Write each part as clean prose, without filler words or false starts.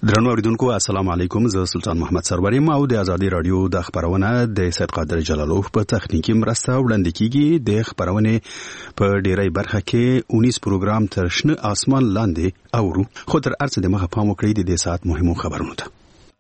درنو اوریدونکو السلام علیکم، زه سلطان محمد سرور یم او د ازادي رادیو د خبرونه د سید قادر جلالوف په تخنیکی مرسته وړاندې کیږي. د خبرونه په ډیری برخه کې 19 پروګرام تر شنه اسمان لاندې اورو، خو تر ارڅ د مخه پام وکړئ د ساعت مهمو خبرونو ته.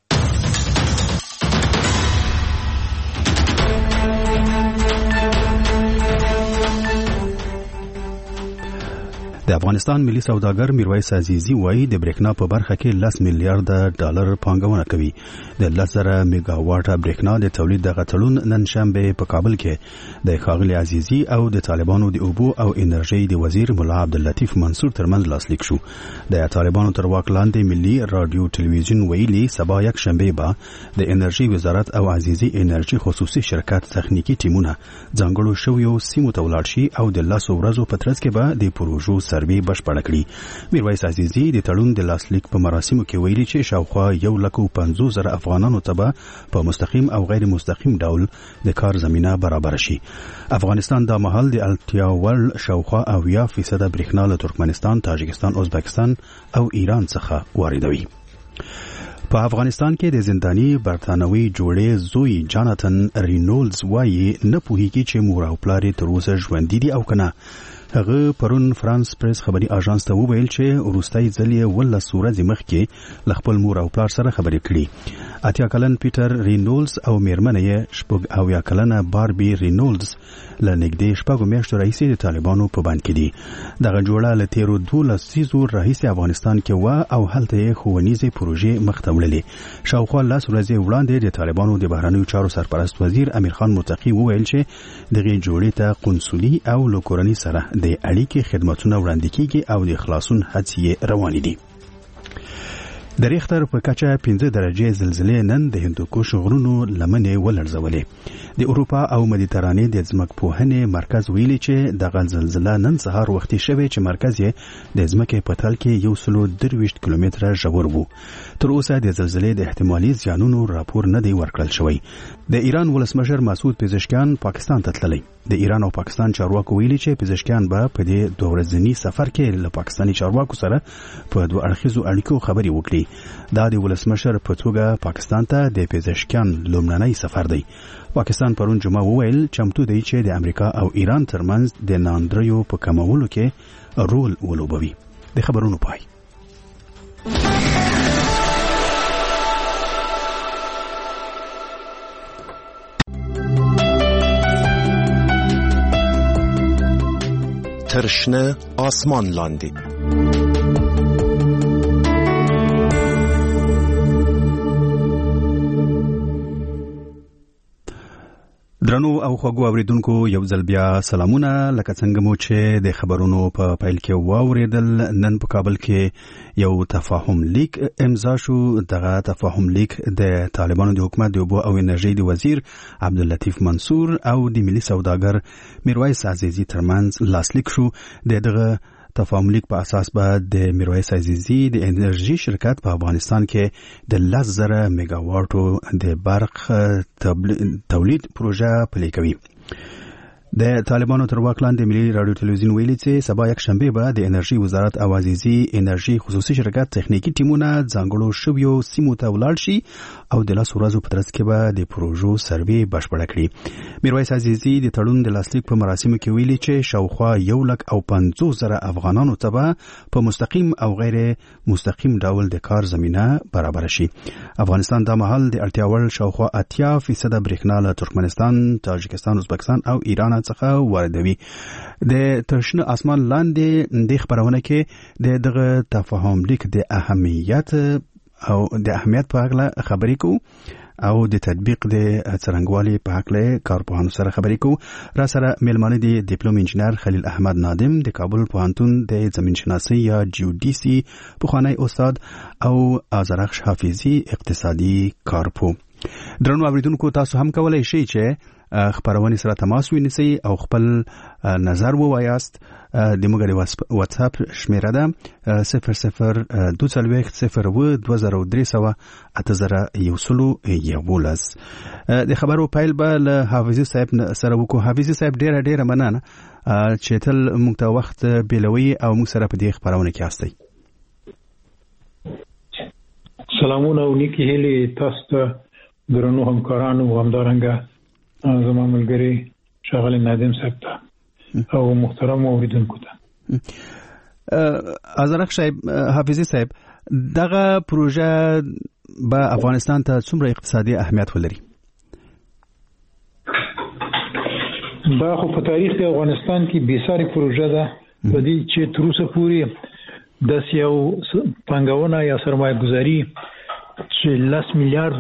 د افغانستان ملي سوداګر میرویس عزیزی وایي د برېښنا په برخه کې 10 میلیارډ ډالر پانګونه کوي. د 10,000 میگا واټ برېښنا د تولید د غټړون نن شنبه په کابل کې د ښاغلي عزیزی او د طالبانو د اوبو او انرژي د وزیر مولا عبداللطیف منصور ترمنځ لاسلیک شو. د طالبانو تر واک لاندې ملي رادیو تلویزیون ویلي سبا یک شنبه به د انرژي وزارت او عزیزی انرژي خصوصي شرکت تخنیکی ټیمونه ځانګړو شویو سیمو ته ولاړ شي او د 10 ورځو په ترڅ کې به د پروژو سروي بشپړ کړي. میرویس عزیزی د تړون د لاسلیک په مراسمو کې ویلي چې شاوخوا 150,000 افغانانو ته په مستقیم او غیر مستقیم ډول د کار زمينه برابر شي. افغانستان د مهال د الټیا ول شاوخوا 80% برېښنا له ترکمنستان، تاجکستان، ازبکستان او ایران څخه واردوي. په افغانستان کې د زنداني برتانوي جوړې زوی جاناتن رینولدز وایي نه پوهیږي چې مور او پلار تر اوسه ژوندي دي او کنه. هغه پرون فرانس پریس خبري اژانس ته وویل چې وروستۍ ځل یې 19 ورځې مخکې ل خپل مور او پلار سره خبرې کړې. 80 کلن پیټر رینولدز او میرمن یې 80 کلنه باربي رینولدز له نږدې 6 میاشتو راهیسې د طالبانو په بند کې دي. دغه جوړه له تیرو 12 سیزو راهیسې افغانستان کې و او هلته یې ښوونیزې پروژې مخ ته وړلې. شاوخوا 10 ورځې وړاندې د طالبانو د بهرنیو چارو سرپرست وزیر امیر خان متقی وویل چې دغه جوړې ته قنصلي او لوکورني سره د اړیکې خدماتونه وړاندې کیږي او د خلاصون هڅې روانې دي. د ریختر په کچه 15 درجه زلزلې نن د هندوکش غرونو لمنې ولړزولې. د اروپا او مدیترانې د ځمکپوهنې مرکز ویلي چې دغه زلزله نن سهار وختي شوه چې مرکز یې د ځمکې په تل کې 123 کیلومتره ژور وو. تر اوسه د زلزلې د احتمالي زیانونو راپور نه دی ورکړل شوی. د ایران ولسمشر مسعود پزشکیان پاکستان ته تللی. د ایران او پاکستان چارواکو ویلي چې پزشکیان به په دې 2 ورځني سفر کې له پاکستاني چارواکو سره په 2 اړخیزو اړیکو خبري وکړي. دا د ولسمشر په توګه پاکستان ته د پزشکیان لومړنی سفر دی. پاکستان پرون جمعه وویل چمتو دی چې د امریکا او ایران ترمنځ د ناندریو په کمولو کې رول ولوبوي. د خبرونو پای. ترشنه آسمان لاندی. درنو او خوږو اوریدونکو یو ځل بیا سلامونه. لکه څنګه مو چې د خبرونو په پیل کې واوریدل، نن په کابل کې یو تفاهم لیک امضا شو. دغه تفاهم لیک د طالبانو د حکومت د اوبو او انرژي د وزیر عبداللطیف منصور او د ملي سوداګر میرویس عزیزی ترمنځ لاسلیک شو. دغه تفاهم لیک په اساس به د میرویس عزیزی د انرژي شرکت په افغانستان کې د 10,000 میگا واټو د برق تولید پروژه پلي کوي. د طالبانو تر واک لاندې ملي رادیو تلویزیون ویلي چې سبا یک شنبه به د انرژي وزارت او عزیزی انرژي خصوصي شرکت تخنیکی ټیمونه ځانګړو شویو سیمو ته ولاړ شي او د 10 ورځو په ترڅ کې به د پروژو سروي بشپړ کړي. میرویس عزیزی د تړون د لاسلیک په مراسمو کې ویلي چې شاوخوا 150,000 افغانانو ته به په مستقیم او غیر مستقیم ډول د کار زمينه برابر شي. افغانستان د مهال د اړتیا وړ شاوخوا 80% برېښنا له ترکمنستان، تاجکستان، ازبکستان او ایران څخه واردوي. د ترشنه اسمان لاندې د خبرونه کې دغه تفاهم لیک د اهمیت په اړه خبرې کوو او د تطبیق د څرنګوالي په اړه کارپوهانو سره خبرې کوو. را سره مېلمانه دي ډیپلوم انجنیر خلیل احمد نادم د کابل پوهنتون د زمین شناسي یا جیودیسي پخوانی استاد او آذرخش حافظي اقتصادي کارپو. درنو اوریدونکو تاسو هم کولای شئ چې خبرونه سره تماس ونیسئ او خپل نظر ووایاست. د موږ د واتس اپ شمیره ده 0022038011. د خبرو پیل به له حافظي صاحب سره وکړو. حافظي صاحب ډیره مننه چې تل موږ ته وخت بیلوي او موږ سره په دې خبرونه کې یاستئ. سلامونه او نیکی هیلې تاسو ته درنو همکارانو او همدارنګه زما ملګری شاغلی نادم صاحب ته او محترم اوریدونکو ته ازرق صاحب حافظي صاحب دغه پروژه به افغانستان ته څومره اقتصادي اهمیت ولري؟ دا خو په تاریخ افغانستان کې بیساري پروژه ده په دې چې تر اوسه پورې د یو پانګونه یا سرمایه گذاري چې $10 میلیارډ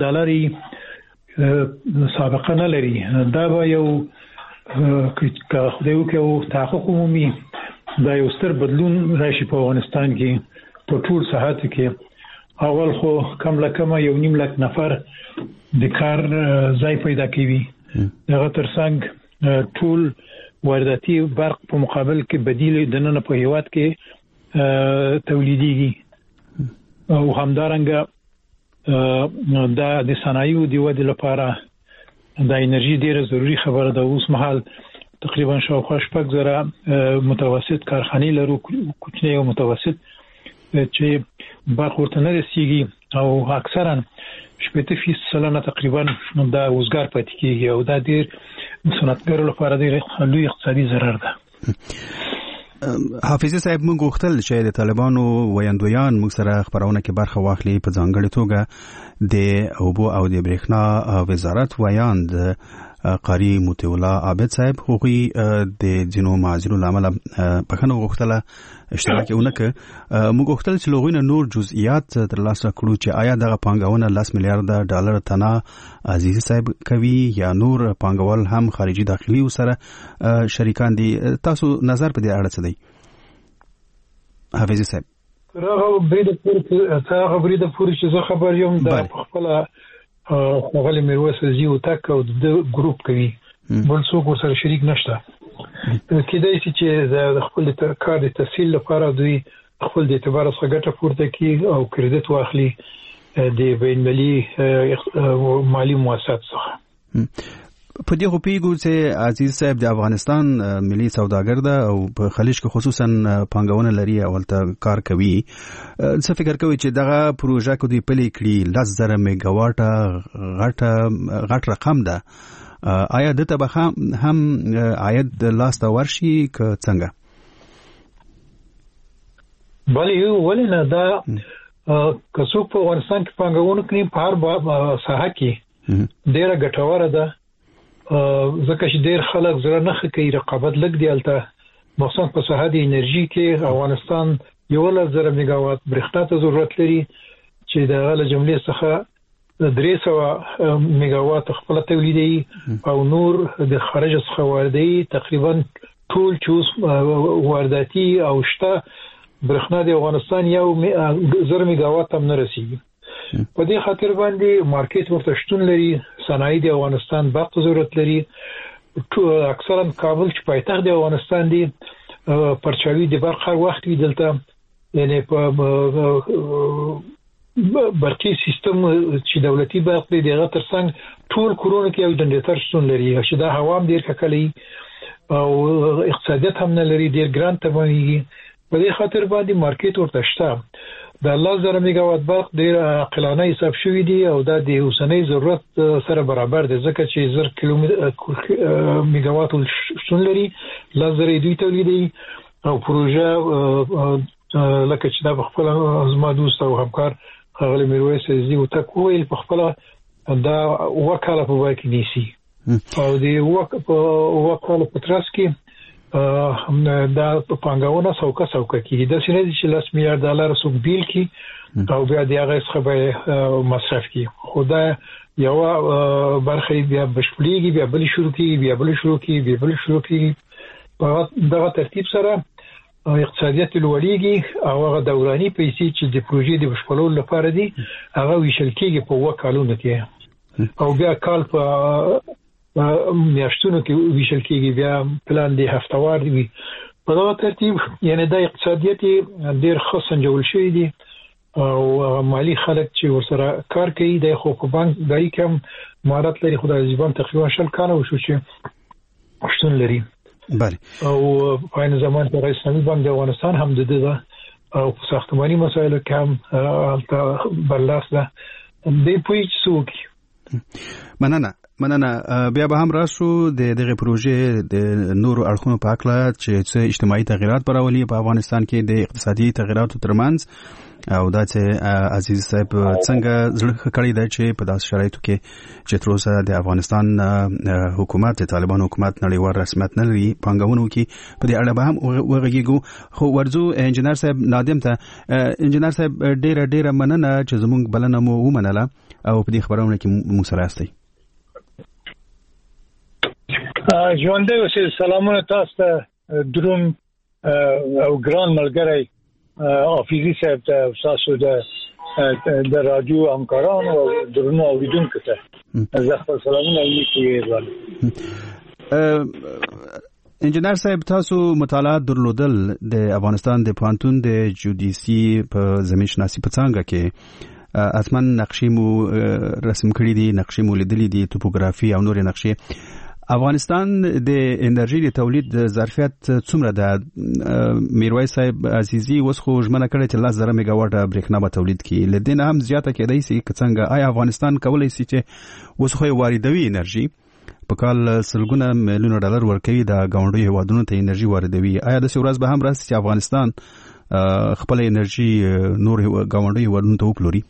سابقه نه لري. دا به یو که خدای وکړي تحقق عمومي دا یو ستر بدلون راشي په افغانستان کې په ټول ساحاتو کې. اول خو کم لکه 1.5 لک نفر د کار ځای پیدا کوي. دغه ترڅنګ ټول وارداتي برق په مقابل کې بدیل د نن په هیواد کې تولیديږي او همدارنګه د صنایعو د ودې لپاره د انرژي ډیره ضروری خبره ده. اوس مهال تقریبا شاوخوا 6,000 متوسط کارخانې لرو، کوچنی او متوسط، چې برق ورته نه رسیږي او اکثرا 80% تقریبا د وزګار پاتې کیږي او دا ډیر صنعتګرو لپاره ډیر لوی اقتصادي ضرر ده. حافظي صاحب موږ غوښتل چې د طالبانو ویاندویان موږ سره خبرونه کې برخه واخلي. په ځانګړي توګه د اوبو او د برېښنا وزارت ویاند قاری موتی الله عابد صاحب هغوی د جنو معذرو لامل بخنه غوښتله اشتراک اونکه. موږ غوښتل چې لغوی نور جزئیات ترلاسه کړو چې آیا دغه پانګونه $10 میلیارډ تنه عزیزي صاحب کوي یا نور پانګوال هم خارجي داخلي سره شریکان دي. تاسو نظر په دې اړه څه دی حافظي صاحب؟ هغه برید پورې چې زه خبر یم د خپل غلی میرویس زیو تک او د ګروپ کوي، بل څوک ورسره شریک نشته. کېدای شي چې د خپل کار د تحصیل لپاره دوی خپل د اعتبار څخه ګټه پورته کړي او کریډټ واخلي د بین‌المللي مالی مؤسسات څخه. په دې غوپیګو چې عزیز صاحب د افغانستان ملي سوداګر ده او په خلیج کې خصوصا پانګونه لري او ته کار کوي. څه فکر کوي چې دغه پروژه کو دی پلي کړي 10,000 میگاواټ غټ رقم ده، آیا دته به هم عاید لاسته ورشي که څنګه؟ بله ولې نه، دا که څوک په افغانستان کې پانګونه کوي په هر ساحه کې ډیره ګټوره ده، ځکه چې ډیر خلک زړه نه کوي رقابت لګ دی. البته مخصوصا په ساحه د انرژي کې افغانستان 1,000 میگاوات برېښنا ته ضرورت لري چې د غله جملې څخه 300 میگاوات خپل تولیدي او نور د خارج څخه واردي. تقریبا ټول چې وارداتي او شته برېښنا د افغانستان 1,000 میگاوات هم نه رسیږي. په دې خاطر باندې مارکیټ ورته شتون لري. صنایع د افغانستان برق ضرورت لري. اکثرا کابل چې پایتخت د افغانستان دی پرچاوي د برق هر وخت وي دلته، یعنی په برقي سیستم چې دولتي برق دی دغه ترڅنګ ټول کورونه کې یو جنریټر شتون لري چې دا هوا هم ډیر ککلي او اقتصادیت هم نه لري، ډیر ګران تمامېږي. په دې خاطر باندې مارکیټ ورته شته. د 10,000 میگاوات برق ډیر عاقلانه حساب شوی دی او دا د اوسنۍ ضرورت سره برابر دی، ځکه چې 1000 میگاوات شتون لري، 10,000 دوی تولیدي او پروژه لکه چې دا په خپل زما دوست او همکار غلی میرویس زیو تک ویل په خپل دا وکاله په وای کې نیسی او د وکاله په ترڅ کې دا پانګونه سوکه کیږي. د سینې چې $10 میلیارډ سوق بیل کی او بیا د هغه څخه به مصرف کی. خدای یو برخه بیا بشپړیږي، بیا بل شروع کیږي، بیا بل شروع کیږي. په دغه ترتیب سره اقتصادیت لوړیږي او هغه دوراني پیسې چې د پروژې د بشپړولو لپاره دي هغه ویشل کیږي په وکالونو کې او بیا کال په میاشتونو کې ویشل کیږي، بیا پلان دی هفتوار دی. په دغه ترتیب یعنی د اقتصادیت ډیر ښه سنجول شوی دی او مالی خلک چې ورسره کار کوي د خو په بانک دای کوم مهارت لري. خدای زیبان تقریبا 10 کال وشو چې شتون لري. بله او په این زمان کې رئیس اسلامي بانک د افغانستان هم د او په ساختماني مسایلو کې هم البته برلاس ده د پویچ سوقي. مننه بیا به هم راشو د دغه پروژې د نورو اړخونو په اړه چې اجتماعي تغیرات راولي په افغانستان کې د اقتصادي تغیراتو ترمنځ او دا چې عزیز صاحب څنګه زړه کړی دی چې په داسې شرایطو کې چې تر اوسه د افغانستان حکومت د طالبان حکومت نړیوال رسمیت نه لري پانګونو کې په دې اړه به هم وغږیږو. خو ورځو انجنیر صاحب نادم ته انجنیر صاحب ډیره مننه چې زموږ بلنه مو ومنله او په دې خبرونه کې مو سره یاستئ. ژوندی اوسئ. سلامونه تاسو ته درون او ګران ملګری حافظي صاحب ته تاسو د رادیو همکارانو او درنو اوریدونکو ته زه خپل سلامونه لیکم. انجنیر صاحب تاسو مطالعات درلودل د افغانستان د پوهنتون د جیودیسي په زمین شناسي په څانګه کې اتمن نقشې مو رسم کړې دي، نقشې مو لیدلې دي، توپوګرافي او نورې نقشې. افغانستان د انرژي د تولید ظرفیت څومره ده؟ میرویس صاحب عزیزي اوس خو ژمنه کړې چې 10,000 میگاواټ برېښنا به تولید کړي، له دې نه هم زیاته کېدای شي که څنګه؟ آیا افغانستان کولی شي چې اوس خو واردوي انرژي په کال سلګونه میلیونه ډالر ورکوي د ګاونډیو هیوادونو ته انرژي واردوي؟ آیا داسې ورځ به هم راشي چې افغانستان خپل انرژي نور ګاونډیو هیوادونو ته وپلوري؟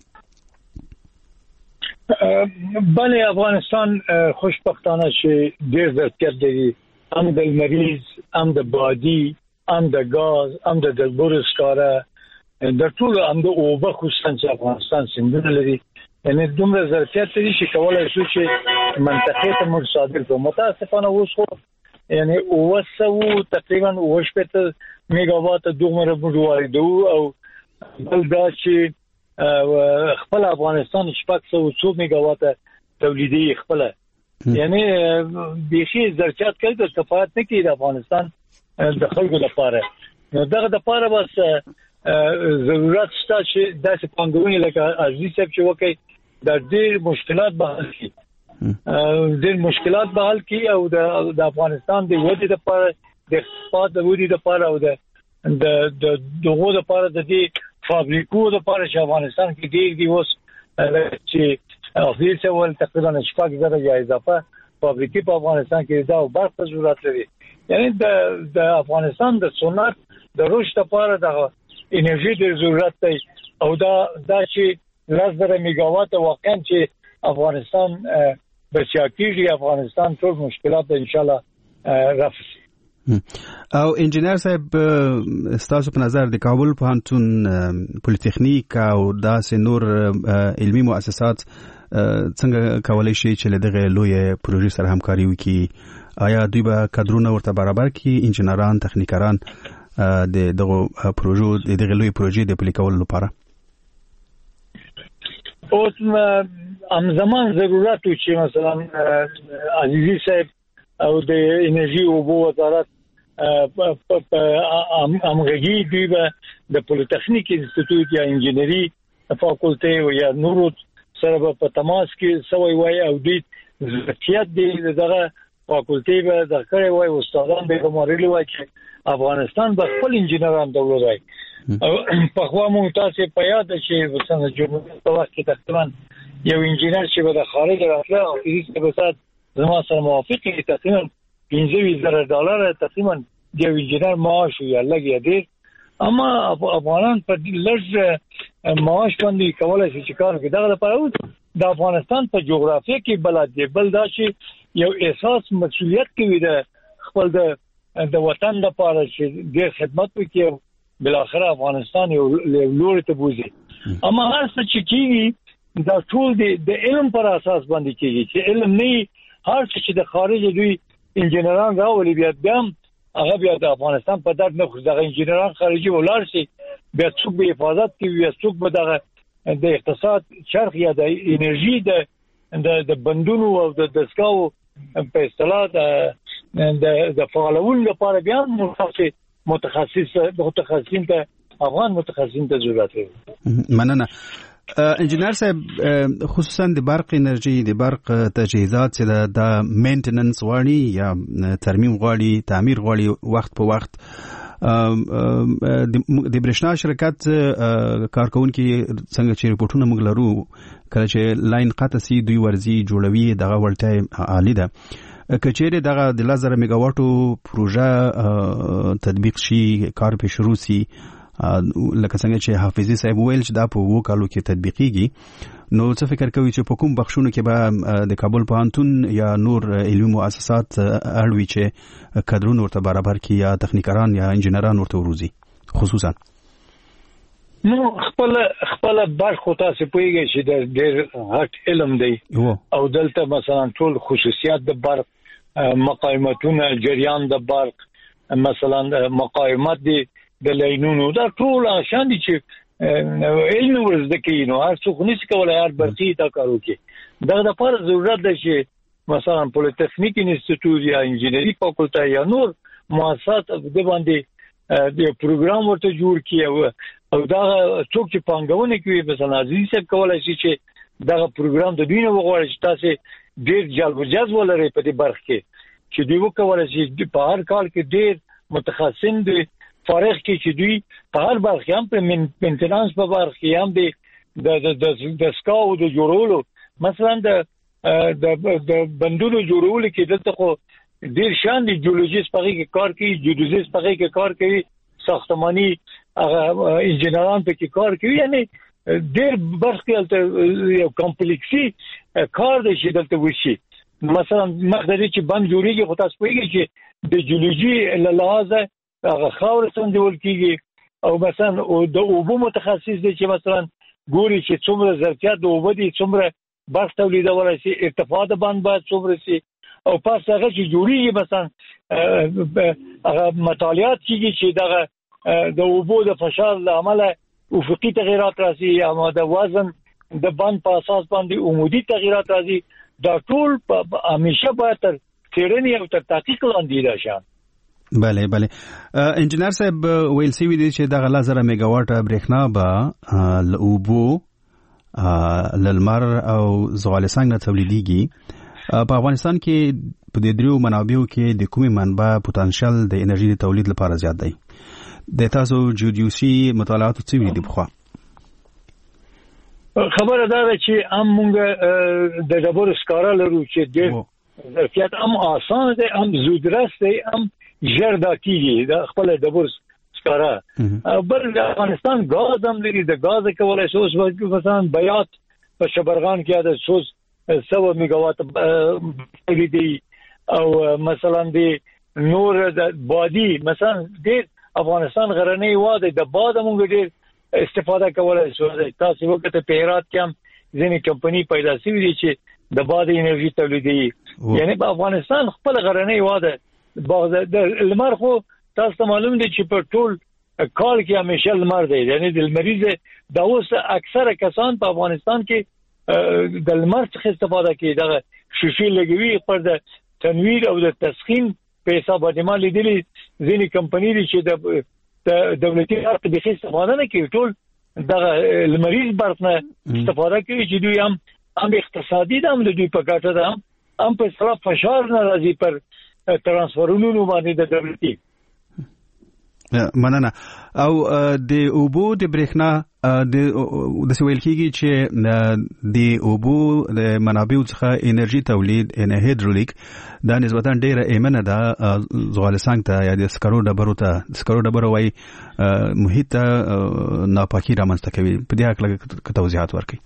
بله افغانستان خوشبختانه چې ډېر ظرفیت لري، هم د لمریز، هم د بادي، هم د غاز، هم د ډبرو سکاره، د ټولو هم د اوبه خصوصا چې افغانستان سیندونه لري، یعنی دومره ظرفیت لري چې کولای شو چې منطقې ته موږ صادر کړو. متاسفانه اوس خو یعنی 900 تقریبا 8 میگاواټ دومره موږ واردو او بل دا چې خپل افغانستان 600 میگاواټ تولیدي خپل یعنی بيخي ظرفیت کوي د کفایت نه کوي د افغانستان د خلکو لپاره. نو دغه د لپاره بس ضرورت شته چې داسې پانګونې لکه عزیز صاحب چې وکړي د ډېر مشکلات به حل کړي، ډېر مشکلات به حل کړي او د افغانستان د ودې لپاره، د اقتصاد د ودې لپاره او د دغه لپاره د دې فابریکو د لپاره چې افغانستان کې ډېر دی اوس چې افریقا ول تقریبا 6,000 یا اضافه فابریکې په افغانستان کې دا او برخه ضرورت لري. یعنی د افغانستان د صنعت د رشد لپاره د انرژي د ضرورت دی او دا چې 10,000 میگاواټ واقعا چې افغانستان بچاکیږي، افغانستان ټول مشکلات ان شاء الله رفع. او انجنیر صاحب ستاسو په نظر د کابل پوهنتون پولیټیکنیک او داسې نور علمي مؤسسات څنګه کولای شي چې له دغه لوی پروژې سره همکاري وکړي؟ آیا دوی به کادرونه ورته برابر کړي، انجنیران، تخنیکران د دغه پروژو د دغه لوی پروژې د پلي کولو لپاره؟ اوس همزمان ضرورت و چې مثلا عزیزي صاحب او د انرژي او اوبو وزارت همغږي دوی به د پولیټیکنیک انسټیټیوټ یا انجینری فاکولټي یا نورو سره په تماس کې سوي وای او دوی ظرفیت دی دغه فاکولټي به د کړي وای استادان به کومرلي وای چې افغانستان به خپل انجینران دولای او په خوا مو تاسو په یاد چې وسنه جمهوریت په وخت کې تقریبا یو انجینر چې به د خارج راغله او هیڅ به سات زما سره موافق دي، تقریبا $15,000 تقریبا د انجینر معاش یا لګي دي، اما افغانان په لږ معاش باندې کولای شي چې کار کوي. دا لپاره د افغانستان په جغرافیه کې بلد دی، بل دا چې یو احساس مسؤلیت کوي د خپل د وطن لپاره چې ډېر خدمت وکړي، بل اخر افغانستان یو لوري ته بوزي. اما هر څه چې کیږي دا ټول د علم پر اساس باندې کیږي، چې علم نه هر څه چې د خارج دوی انجینران راولي بیا هغه بیا د افغانستان په درد نه خو دغه انجینران خارجي ولار شي، بیا څوک به حفاظت کوي، بیا څوک به دغه د اقتصاد چرخ یا د انرژي د بندونو او د دسکاو په اصطلاح د فعالولو لپاره بیا متخصصین ته افغان متخصصین ته ضرورت لري. مننه. انجینر صاحب خصوصا د برق انرژي، د برق تجهیزات چې د مینټیننس غواړي یا ترمیم غواړي، تعمیر غواړي وخت په وخت، د برېښنا شرکت کارکونکو څنګه چې ریپورتونه موږ لرو کله چې لاین قطع سي دوی ورزي جوړوي دغه ولټه عالی ده کچېره دغه د 1000 میگاواټو پروژه تطبیق شي کار په شروع سي لکه څنګه چې حافظي صاحب ویل چې دا په 2 کالو کې تطبیقيږي نو څه فکر کوي چې په کوم بخښونو کې به د کابل پوهنتون یا نور علمي مؤسسات اړوي چې کادرونه ورته برابر کړي یا تخنیکران یا انجنیران ورته وروزي خصوصا نو خپل برخه تاسو پوهیږئ چې د ډېر غټ علم دی او دلته مثلا ټول خصوصیات د برق مقاومتونه جریان د برق مثلا مقاومت دی د لاینونو دا ټول شان دي چې علم ورزده کوي نو هر څوک نشي کولای هر برقي دا کارو کوي دا د لپاره ضرورت ده چې مثلا پولیټیکنیک انسټیټیوټ یا انجینری فاکولټه یا نور مؤسسات د باندې د پروګرام ورته جوړ کړي او دا څوک چې پانګونه کوي مثلا عزیز صاحب کولای شي چې دا پروګرام د دوی نه وغواړي چې تاسو ډیر جلب ولري په دې برخه کې چې دوی وکولای شي په هر کال کې ډیر متخصصین دي فارغ کې چې دوی په هر برخه هم په مینټیننس په برخه هم دي د سکاو د جوړولو مثلا د بندونو جوړولو کې دلته خو ډیر شان دي جیولوژیست په کې کار کوي جیولوژیست په کې کار کوي ساختماني انجنیران په کې کار کوي یعنی ډیر برخه ته یو کمپلیکسي کار دی چې دلته وشي مثلا مخدري چې بند جوړیږي خو تاسو پوهیږئ چې د جیولوژي له لحاظه هغه خاور څنګه کیږي او مثلا د اوبو متخصص دی چې مثلا ګوري چې څومره ظرفیت د اوبو دي څومره برق تولیدولای شي ارتفاع د بند باید څومره شي او پس هغه چې جوړیږي مثلا هغه مطالعات کیږي چې دغه د اوبو د فشار له امله افقي تغیرات راځي یا د وزن د بند په اساس باندې عمودي تغیرات راځي دا ټول همیشه باید تر څېړنې او تر تحقیق لاندې راشي بله انجنیر صاحب ویل سی وی دي چې دغه 1000 میگاواټ برېښنا به له اوبو للمر او زغالسنګ نه تولیديږي په افغانستان کې په دې دریو منابعو کې د کومې منبع پوتانشل د انرژي د تولید لپاره زیات دی د تاسو جیودیوسي مطالعات څه ویلي دي بخوا خبره دا ده چې هم موږ د ډبرو سکاره لرو چې ډېر ظرفیت هم آسان دی هم زودرس دی هم ژر دا کیږي د خپل ډبرو سکاره بل د افغانستان غاز هم لري د غاز کولای شي اوس مثلا بیات په شبرغان کې د سوز 100 میگاواټ دی او مثلا د نور د بادي مثلا د افغانستان غرنی واده د باد موږ ډیر استفاده کولای شو تاسو وخت په هرات کې هم ځینې کمپنی پیدا شوې دي چې د باد انرژي تولیدوي یعنی په افغانستان خپل غرنی واده باغ د لمر خو تاسو معلوم دي چې په ټول کال کې همیشه لمر دی یعنی د لمریزه د اوس اکثره کسان په افغانستان کې د لمر څخه استفاده کوي دغه شیشې لګوي پر د تنویر او د تسخين په حساب باندې ما لیدلي ځینې کمپنی دي چې د دولتي برق د استفاده نه کوي ټول د لمریز برق نه استفاده کوي چې دوی هم اقتصادي هم د دوی په ګټه ده هم په صرف فشار نه راځي پر ترانسفورونو باندې د دولتي مننه او د اوبو د برېښنا د سویل کېږي چې د اوبو د منابعو څخه انرژي تولید ان هایدرولیک دا نسبتا ډیره ایمنه ده زغالسنګ ته یا د سکرو ډبرو وای محیط ناپاکي رامنځته کوي په دې حق لږ توضیحات ورکړئ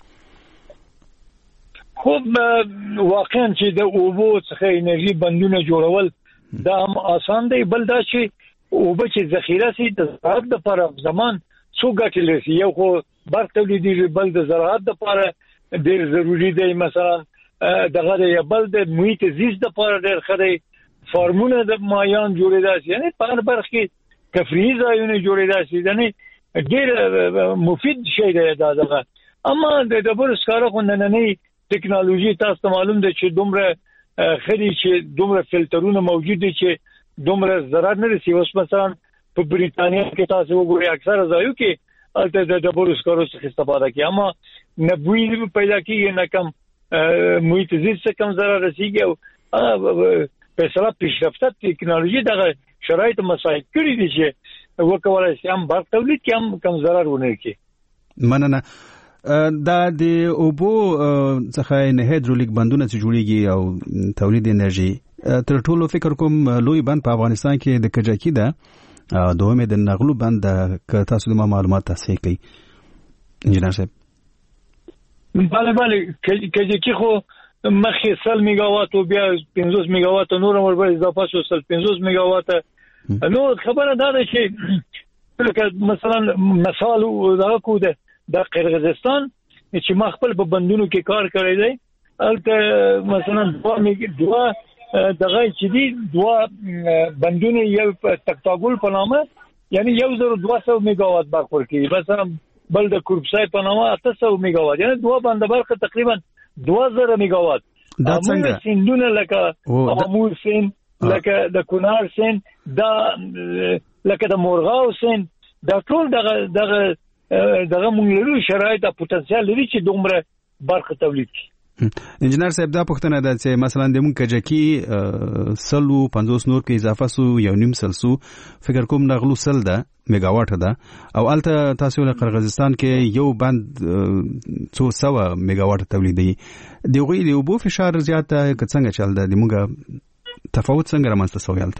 خو واقعا چې د اوبو څخه انرژي بندونه جوړول دا هم آسان دی بل دا چې اوبه چې ذخیره سي د زراعت لپاره زمان څو ګټې لري یو خو برق تولیدي بل د زراعت لپاره ډېر ضروری دی مثلا دغه یا بل د محیط زیست لپاره ډېر خدای فارمونه د مایان جوړېدل شي یعنی په هر برخه کې تفریحي ځایونه جوړېدل شي یعنی ډېر مفید شی دی دغه اما د ډبرو سکاره خو نننۍ ټکنالوژي تاسو معلوم ده چې دومره خري چې دومره فلټرونه موجود دي چې دومره ضرر نه رسي اوس مثلا په بریتانیا کې تاسو وګورئ اکثره ځایو کې د ډبرو سکارو څخه استفاده کوي اما نه بوی پیدا کیږي نه کم محیط زیست څخه کم ضرر رسیږي او په سره پیشرفته ټکنالوژي دغه شرایط مساعد کړی دي چې وکولای شي هم برق تولید کې هم کم ضرر ونه کړي. مننه. دا د اوبو څخه نه هایدرولیک بندونه چې جوړیږي او تولید انرژي تر ټولو فکر کوم لوی بند په افغانستان کې د کجکی ده، دومره د نغلو بند که تاسو د معلومات تصحیح کړئ انجنیر صاحب. بله کجکی خو مخکې 100 میگاوات او بیا 50 میگاوات نور ور اضافه شو 50 میگاوات. نو خبره دا ده چې مثلا مثال دا کو ده د قرغیزستان چې ما خپل په بندونو کې کار کړی دی، البته مثلا دوا دغه چې دي دوا بندونه یو تکتاګل په نامه یعنی 1200 میگاوات برق ورکوي، مثلا بل د کوربسای په نامه 800 میگاوات، یعنی دوا بند برق تقریبا 2000 میگاوات. دا څنګه سیندونه لکه امور سیند، لکه د کونړ سیند، دا لکه د مورغاو سیند، دا ټول دغه موږ لرو شرایط او پوتنسیال لري چې دومره برق تولید کړي. انجنیر صاحب دا پوښتنه ده چې مثلا د مونږ کجکی 150 نور کې اضافه سو 1.5 سلسو فکر کوم نغلو سل ده میگاواټ ده، او الته تاسو له قرغیزستان کې یو بند 200 میگاواټ تولیدي. دغه د اوبو فشار زیات که څنګه چل ده د مونږ تفاوت څنګه رامنځته شوی الته؟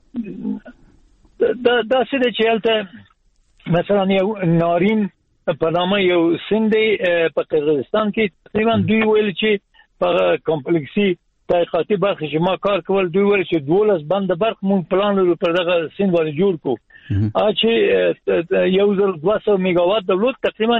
دا څه چې الته مثلا یو نارین په نامه یو سیند په قرغیزستان کې تقریبا دوی ویل چې په کمپلیکسي تحقیقاتي برخه چې ما کار کول دوی ویل چې 12 بند برق مونږ پلان لرو پر دغه سیند باندې جوړ کو چې 1200 میگاوات دولت تقریبا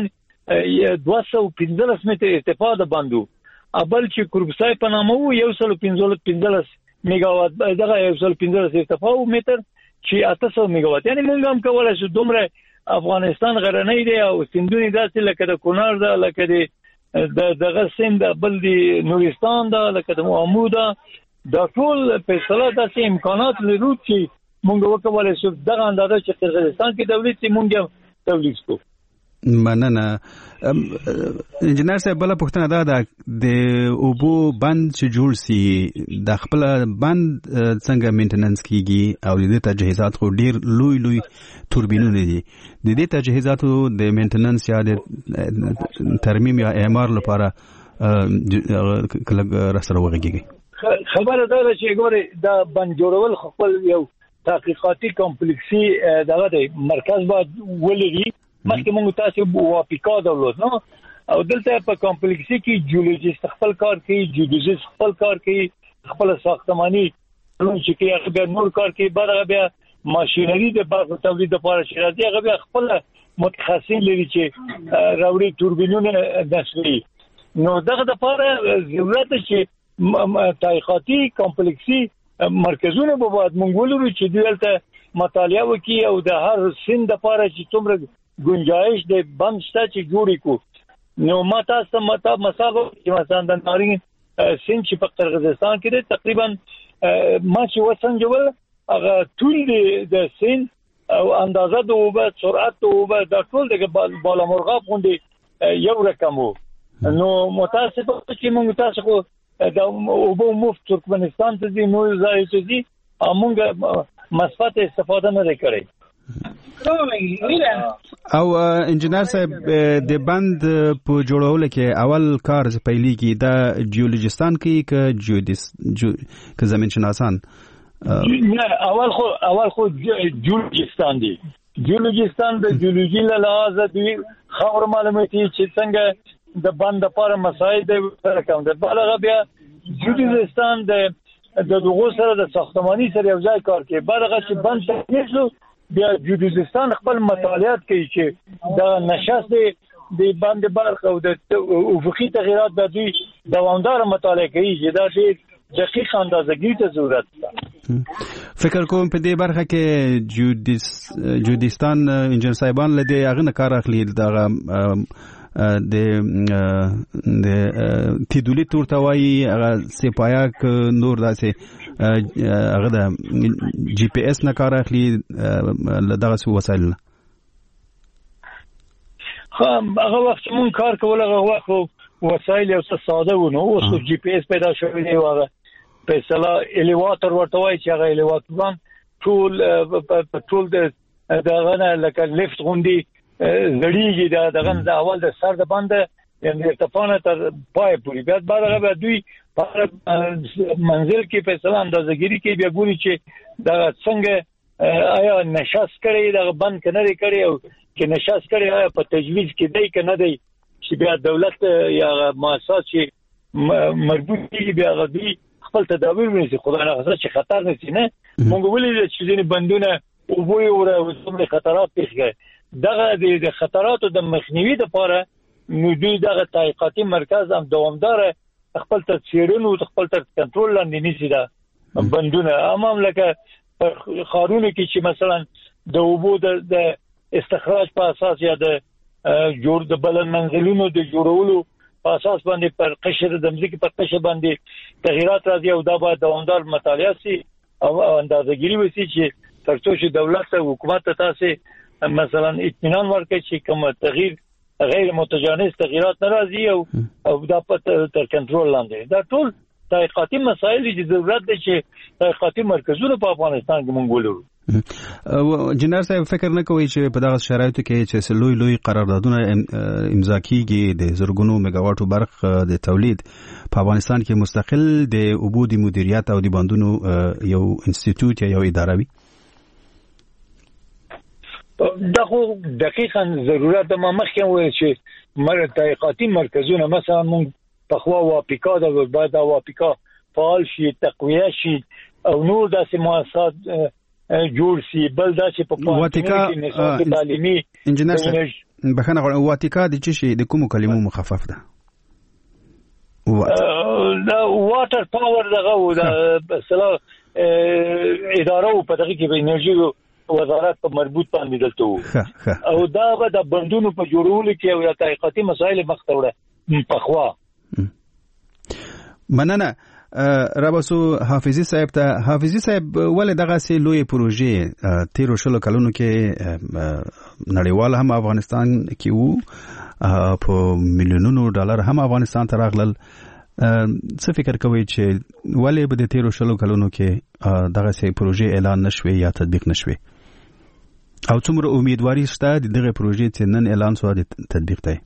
215 متر ارتفاع د بندو، ابل چې کوربسای په نامه وو 115 میگاوات دغه 115 ارتفاع متر چې 800 میگاوات، یعنی موږ هم کولای شو دومره افغانستان غرنۍ دی او سیندونه داسې لکه د کونړ ده، لکه دغه سیند بل دی نورستان ده، لکه د موامو ده، دا ټول په اصطلاح داسې امکانات لرو چې موږ وکولای شو دغه اندازه چې قرغیزستان کې دولت چې موږ تولید کو. مننه. انجنیر صاحب بل پوښتنه ده د اوبو بند چې جوړ سي د خپل بند څنګه مینټیننس کیږي او د تجهیزات خو ډیر لوی توربینونه دي، د دې تجهیزاتو د مینټیننس یا د ترمیم یا اعمار لپاره کله راسره وغږیږي؟ خبره ده چې ګوره دا بند جوړول خپل یو تحقیقاتي کمپلیکسي دغه دی مرکز باید ولري. مخکې موږ تاسو وافقا دولت نو او دلته په کمپلیکسي کې جیولوژیست خپل کار کوي، جیودیزیست خپل کار کوي، خپل ساختماني چې کې هغه نور کار کوي، بعد بیا ماشينري د برق تولید لپاره شرایط هغه بیا خپل متخصصین لري چې راوړي توربینونه داخلي. نو دغه د لپاره ضرورت چې تحقیقاتي کمپلیکسي مرکزونه به باید موږ ولرو چې دلته مطالعه وکړي او د هر سیند لپاره چې څومره گنجائش د بند شته چې جوړی کو. نو ما تاسو مثلا چې مثلا د نارین سیند چې په قرغیزستان کې تقریبا ما چې وسنجول هغه ټول د سیند او اندازه د اوبه سرعت د اوبه د ټول د بالا مرغاب غوندي یو رقم وو. نو متاسفه چې موږ تاسو خو د اوبو مفت ترکمنستان ته دي نو ځای ته دي موږ مثبت استفاده نه کړی. او انجنیر صاحب د بند په جوړولو کې اول کار پیلېږي دا جیولوژیستان کې که زمین شناسان؟ نه اول خو جیولوژیستان دي. جیولوژیستان د جیولوژي له لحاظه دوی خبر معلوماتي چې څنګه د بند لپاره مسایل د رقم ده، بلغه بیا جیولوژیستان د دغه سره د ساختماني سره یو ځای کار کوي، بلغه چې بند نشو بیا جیولوژیستان خپل مطالعات کوي چې د نشست د بند برق او د افقي تغیرات د دوی دوامدار مطالعه کوي چې دا ډېر دقیق اندازګۍ ته ضرورت ده. فکر کوم په دې برخه کې جیودیستان انجنیر صاحبان له دې هغه نه کار اخلي دغه د تیدولی تورتوي هغه سپایا ک نور داسې هغه د جی پی اس نه کار اخلي دغه وسایل. هغه وخت مون کار کول هغه وخت وسایل یو څه ساده و نو اوس جی پی اس پیدا شوی دی، هغه په اصطلاح الیواتر ورته وایي چې هغه الیواتران ټول د دغه نه لکه لیفت غوندي زړیږي دغه د اول د سر د باندې یعنی ارتفاع تر پای پورې بعد هغه دوی په منزل کې فیصله اندازګيري کې بیا ګوري چې دا څنګه آیا نشاست کړي دا بند کنه کړي او چې نشاست کړي آیا په تجویز کې دی کنه دی چې بیا دولت یا مؤسسات چې مربوط دي بیا غوي خپل تدابیر ونیسي خدای نه غوښتل چې خطر نه شي نه موږ ولې چې ځینې بندونه او وې او څومره خطرات پیښ کړي دغه د خطراتو د مخنیوي لپاره نو دوی دغه تحقیقاتي مرکز هم دوامدار خپل تفسیرونه او خپل کنټرول لاندې نیسي دا بندونه امام لکه خارونه کې چې مثلا د اوبو د استخراج په اساس یا د جوړ د بلند منزلونو د جوړولو په اساس باندې پر قشر د مځکې په قشر باندې تغیرات راځي او دا باید دوامدار مطالعه شي او اندازګيري وشي چې ترڅو چې دولت او حکومت تاسو مثلا اطمینان ورکړي چې کوم تغییر غیر متجانس تغیرات ناراضي او دا په تر کنټرول لاندې دا ټول تحقیقاتي مسایل دي ضرورت دي چې تحقیقاتي مرکزونه په افغانستان کې مونږ ولرو. جنرال صاحب فکر نه کوي چې په دغه شرایطو کې چې لوی قراردادونه امضا کیږي د زرګونو میگاواټو برق د تولید په افغانستان کې مستقل د اوبو د مدیریت او د بندونو یو انسټیټیوټ یا یو اداره وي؟ دغه دقیقاً ضرورت د مخکې وایي چې تحقیقاتي مرکزونه مثلا مونږ په خوا واپیکا د باید واپیکا فعال شي تقویه شي او نور داسې مؤسسات جوړ شي بل داسې په واپیکا تعلیمي انجنیر بخنه واپیکا د چی شي د کوم کلمو مخفف ده دا واټر پاور دغه د اصطلاح اداره په دغه کې به انرژي وزارت په مربوط باندې دلته او دا به د بندونو په جوړولو کې او تحقیقاتي مسایل مخته وړه په خوا مننه رابسو حافظي صاحب ته. حافظي صاحب ولې دغه سي لوی پروژې 13 کلونو کې نړیوال هم افغانستان کې وو په میلیونونو ډالر هم افغانستان ته راغلل څه فکر کوي چې ولې به د 13 کلونو کې دغه سي پروژې اعلان نشوي یا تطبیق نشوي او څومره امیدواري شته دغه پروژې چې نن اعلان شو د تطبیق ته؟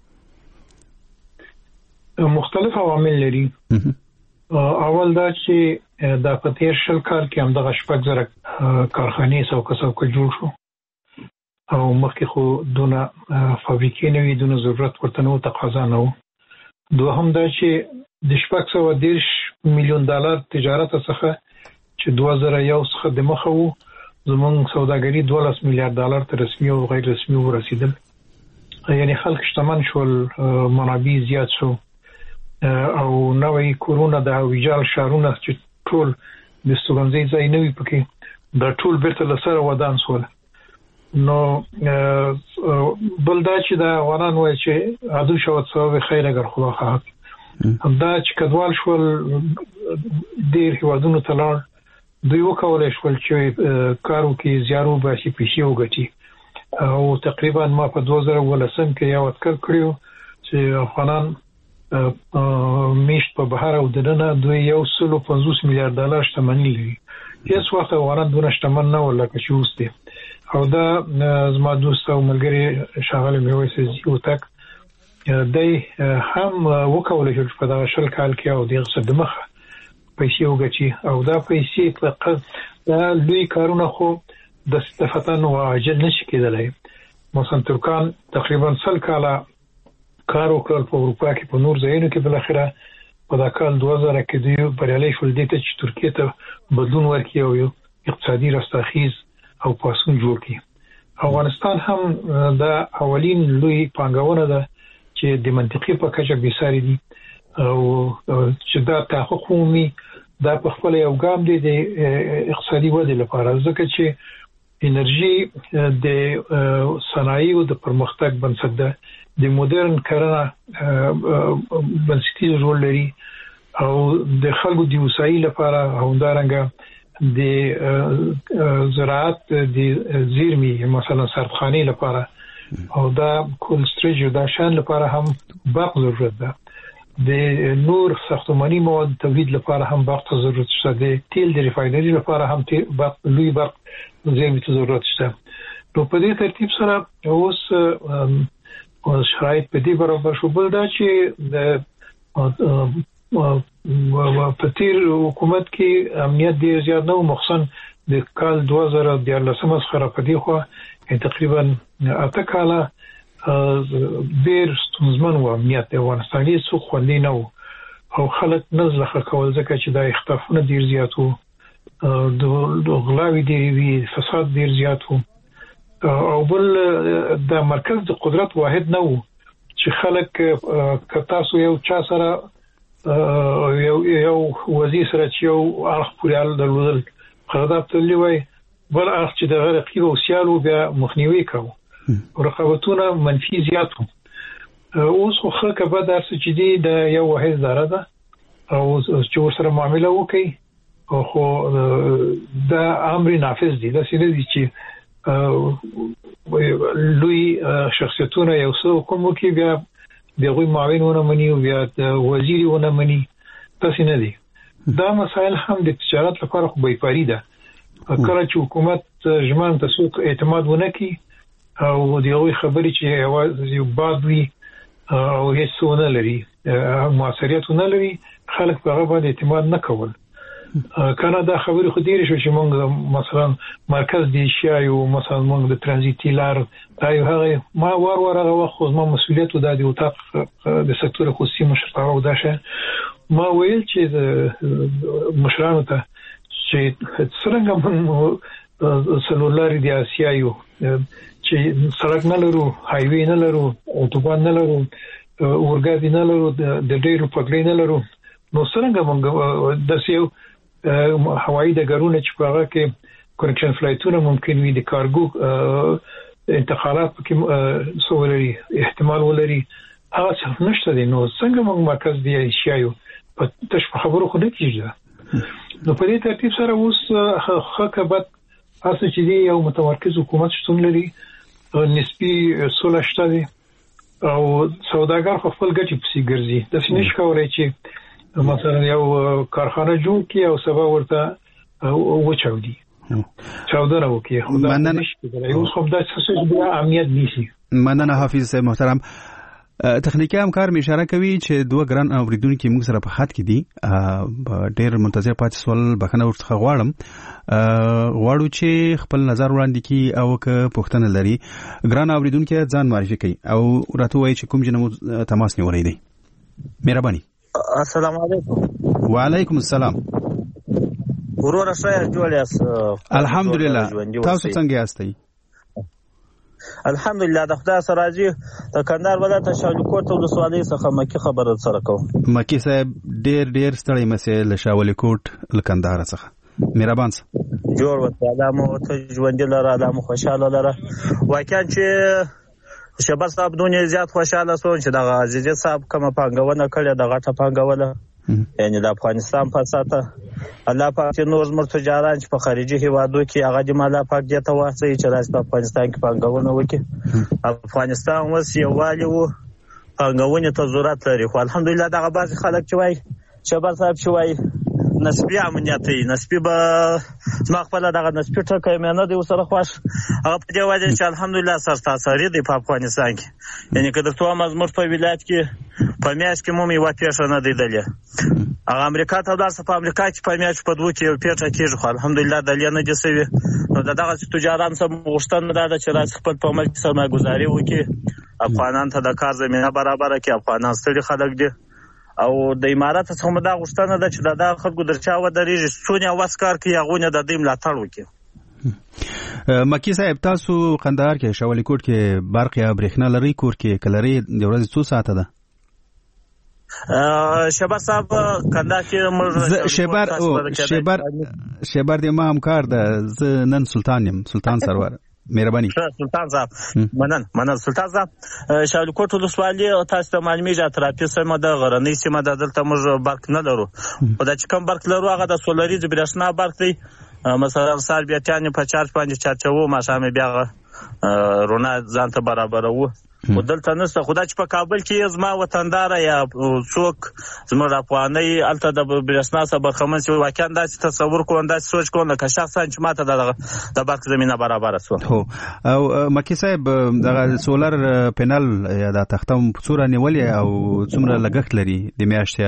مختلف عوامل لري. اول دا چې د 13 کال کې هم د شپږ زره کارخانې څوک جوړ شو او مخکې خو دونه فابریکې نه وي دونه ضرورت ورته نو تقاضا نه و. دوهم دا چې د 610 میلیون ډالر تجارت څخه چې 2001 څخه د مخه وو زمونږ سوداګري 12 میلیارډ ډالر ته رسمي او غیر رسمي ورسیدل یعنی خلک شتمن شول منابع زیات شو او نوې کورونا د ویجال شارونه چې ټول د ستوګنځي ځای نه وي پکې د ټول بیرته لسره ودان سول نو بل دا چې دا وران وای چې عادل شو څو خیر اگر خدا خواهد دا چې کډوال شول ډیر هیوادونو ته لاړ دوی وکولای شول چې کارو کې زیارو باسي پیسې وګټي او تقریبا ما په 2013 کې یو وکړ کړیو چې افغانان میشت په بهر او دننه دوی 150 میلیارډ ډالر شتمني لري. هیڅ وخت افغانان دونه شتمن نه ولکه چې اوس دي او دا زما دوست او ملګری شاغله میوي سي او تک دای هم وکولای شو په دا شل کال کې او دغه صدمه پیسې وګټي او دا پیسې په دا لوی کارونه خو د استفادې او عاجل نشي کېدلای. مثلا ترکان تقریبا 100 کاله کار وکړ په اروپا کې په نور ځایونو کې بل اخره په دا کال 2000 کې دی بریالي شول د ته چې ترکیه ته بدلون ورکړي او اقتصادي رستاخیز او پاسون جوړ کړي. افغانستان هم دا اولین لوی پانګونه ده چې د منطقي په کچه بيساري دي او چې دا تحقق کومي دا په خپل یو ګام دی د اقتصادي ودې لپاره ځکه چې انرژي د صنایعو د پرمختګ بنسټ ده د مدرن کرنه بنسټیز رول لري او د خلکو د وسایل لپاره همدارنګه د زراعت د زیرمي مثلا سرخاني لپاره او دا کول سټریج دا شان لپاره هم باق ضرورت ده د نور ساختماني مواد تولید لپاره هم باق ضرورت شته د تیل د ریفاینري لپاره هم باق لوی باق زیرمي ضرورت شته نو په دې ترتیب سره اوس شرایط په دې برابر شو بل دا چې د په تیر حکومت کې امنیت ډیر زیات نه مخصن د کال 2014 څخه په دې خو تقریبا 8 کاله ډیر ستونزمن و امنیت د افغانستاني څخه خوندې نه او خلک نزلخه کول ځکه چې د اختلافونه ډیر زیات وو د غلاوي ډیر وی فساد ډیر زیات وو او بل د مرکز د قدرت واحد نه وو چې خلک کتاسو یو چا سره یو وزیر سره چې یو اړخ پورې ال درلودل قرارداد تللی وای بل اړخ چې د رقیب او سیالو بیا مخنیوي کوي رقابتونه منفي زیات وو اوس خو کبه درس چې دی د یو واحد اداره ده او چې ورسره معامله وکړي خو دا امر نافذ دی دا سینه دي چې لوی شخصیتونه یو څو کوم کې بیا دغه معاونونه مني او بیا وزیرونه مني تاسو نه دي دا مسائل هم د تجارت لپاره خو بیپاری ده کله چې حکومت ژمن تاسو اعتماد ونه کی او دغه خبرې چې یو باد وی او هیڅ نه لري موثریت نه لري خلک په هغه باندې اعتماد نه کول کنه دا خبرې خو ډیره شو چې موږ مثلا مرکز دی شایو مثلا موږ د ترانزیتي لار دا یو هغه ما هغه وخت ما مسؤلیت و د وطاق د سکتور خصوصي مشرتابه او دا شه ما ویل چې مشرانو ته چې څنګه موږ سلولار دی اسیایو چې سړک نه لرو هایوی نه لرو اوټوبان نه لرو اورګاډي نه لرو د ډیرو پټلۍ نه لرو نو څنګه موږ د سیو هوایي ډګرونه چې په هغه کې کنکشن فلایټونه ممکن وي د کارګو انتقالات کې سولري احتمال ولري هغه څه نشته دي نو څنګه موږ مرکز دی شایو په تاسو خبرو خو نه کیږي نو په دې ترتیب سره اوس حکومت اساس چې دی یو متمرکز حکومت شتون لري نسبی سوله شته دي او سوداګر خپل ګټې پسې ګرځي د سینش کولای چې مثلا یو کارخانه جوړ کړي او سبا ورته وچاودي چاودنه وکړي خو دا نشي یو خو دا څه د امنیت نشي مننه حافظ صاحب محترم تخنیکی همکار می اشاره کوي چې دوه ګران اوریدونکو موږ سره په خط کې دي ډېر منتظر پاتې سوال بخنه ورته غواړو چې خپل نظر وړاندې کړي او که پوښتنه لري ګران اوریدونکو ځان معرفي کړي او راته وایي چې کوم جنمو تماس نیولای دی مهرباني السلام علیکم وعلیکم السلام ورور شه جوړ یاست الحمدلله تاسو څنګه یاست الحمدلله د خدای سره راځي د کندهار ولایت شاولیکوټ ولسوالۍ څخه مکی خبره سره کوم مکی صاحب ډېر ستړی مسئله له شاولیکوټ له کندهار څخه مهربان جوړ وته علامه ته ژوند لره علامه خوشاله لره واقعا چې شبر صاحب دونه زیات خوشاله سو چې د عزیز صاحب کومه پنګونه کړې د غټه پنګونه یعنی د افغانستان په ساته الله پاک نور زموږ تجاران چې په خارجي هیوادو کې هغه د مالا پاک دته واسي چې راځي په افغانستان کې پنګونه وکړي افغانستان اوس یوالي وو پنګونه ته ضرورت لري خو الحمدلله دغه بعض خلک چې وای شبر صاحب چې وای نسبی امنیتي نسبی به ما خپل دغه نسبی ټکه مې نه دی وسره خوښ هغه په دې وجه چې الحمدلله سرتاسري دی په افغانستان کې یعنی که د توه مزمر په ولایت کې په میاش کې مو یو پیښه نه دی دلې هغه امریکا ته درس په امریکا کې په میاش په دوه کې یو پیښه کېږي خو الحمدلله دلې نه دي سوي نو دغه تجاران سم غوښتنه ده چې راځي خپل په ملک سرمایه‌ګذاري وکړي افغانان ته د کار زمينه برابر کړي افغانان ستړي خلک دي او د امارات څخه دا غوښتنه ده چې د خلکو درچا و درېږي څونه واسکار کې هغه د دې ملاتړ وکړي مکی صاحب تاسو قندهار کې شاولیکوټ کې برق یا برېښنا لري کور کې کلري د ورځې 2 ساعته ده شبر صاحب کندهار کې شبر د ما همکار ده نن سلطان سرور مهرباني سلطان صاحب منن سلطان صاحب شاولیکوټ ولسوالۍ تاسو ته معلومیږي اطرافي سیمه د غرنۍ سیمه د دلته موږ برق نه لرو او دا چې کوم برق لرو هغه د سولري د برېښنا برق دی مثلا سال بیا تانه په چارج باندې چارچو ما شامه بیا رونه ځان ته برابر وو ودلته نشته. خدای چې په کابل کې زما وطندار یا څوک زموږ افغاني الته د برېښنا څخه برخمن شي، واقعا داسې تصور کوم، داسې سوچ کوم لکه شخصا چې ماته د برق زمینه برابر شو. هو او مکی صاحب د سولر پینل یا د تختم څوره نیولې او څومره لګښت لري د میاشتې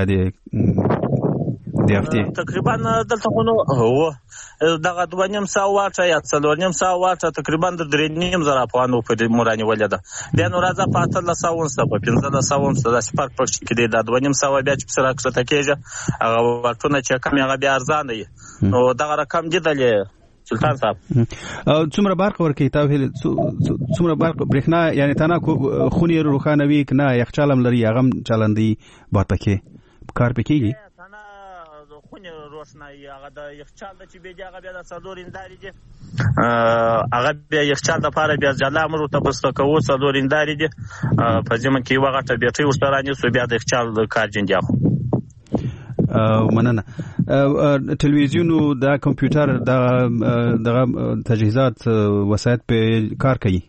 د هفتې؟ تقریبا دلته خو نو دغه 2.5 واټه یا 4.5 واټه تقریبا د 3.5 افغانو په موراني ولې ده. بیا نو راځه په 1300 ونسه په 1500 ونسه د سپارک پکښ کې دی. د 2.5 بیا چې سره کړه کېږي هغه واټونه چې کم هغه بیا ارزانه وي، نو دغه رقم دی دلې سلطان صاحب. څومره برق ورکوي تاسو؟ څومره برق برېښنا یعنی تنه خونې روښانوي کنه یخچال هم لري هغه چالندي باد پکې کار پکېږي؟ خونې روښنایي هغه د یخچال د چې بیا هغه بیا د څلور انداري دي، هغه بیا یخچال دپاره بیا جلا امر ورته بسته کوو. څلور انداري دي په ژمه کې یوه غټه بیټرۍ ورسره رانیسو، بیا د یخچال کار جنجا خو. مننه. تلویزیون او د کمپیوټر دغه تجهیزات وسایط په کار کوي؟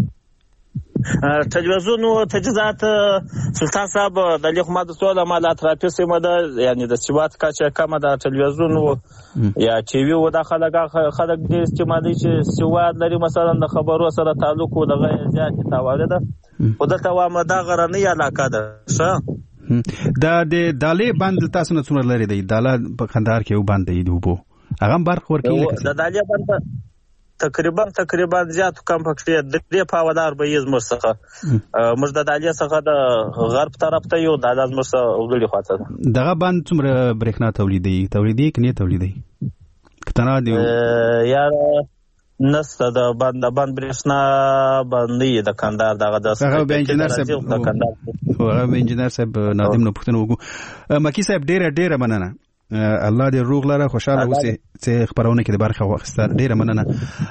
تلویزیون او تجهیزات سلطان صاحب د لیک ماده سوال مالات راپیسې مده یعنی د سیوات کاچه کم د تلویزیون او یا ټي وي او د خلک د استعمالي چې سیوات لري مثلا د خبرو سره تعلق او د غیر زیات تاوال ده. خو د توامه د غرنی علاقه ده. ښه د دالې بند تاسو نه څومره لري دی؟ داله په کندهار کې یو بند دی دوبو هغه برق ورکوي؟ د دالې بند تقریبا زیات کم پکې 3 پاودار به یې زموږ څخه موږ د دالې څخه د غرب طرف ته یو د زموږ څخه وګړي خواته ده. دغه بند څومره برېښنا تولیدي کني تولیدي کتنه دی یا نسته د بند برېښنا باندې د کندهار دغه د هغه به انجنیر صاحب د کندهار هغه انجنیر صاحب نادم نو پښتنه وګو. مکی صاحب ډیره مننه، الله دې روغ لره خوشاله اوسې چې خبرونه کې د برخه واخیستل. ډیره مننه.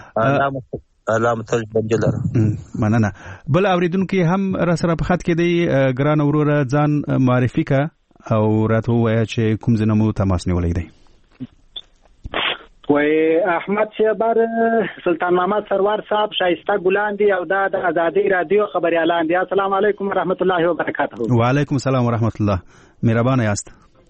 الله متل بنجلره مننه. بل اوریدونکو هم را سره په خط کې دی ګران وروره ځان معرفي کا او راته وایي چې کوم ځای مو تماس نیولای دی. وای احمد شهبر سلطان محمد سرور صاحب شایسته ګلان دی او د ازادي رادیو خبريالان دی. السلام علیکم ورحمت الله وبرکاته. وعلیکم السلام ورحمت الله. مهربان یاست.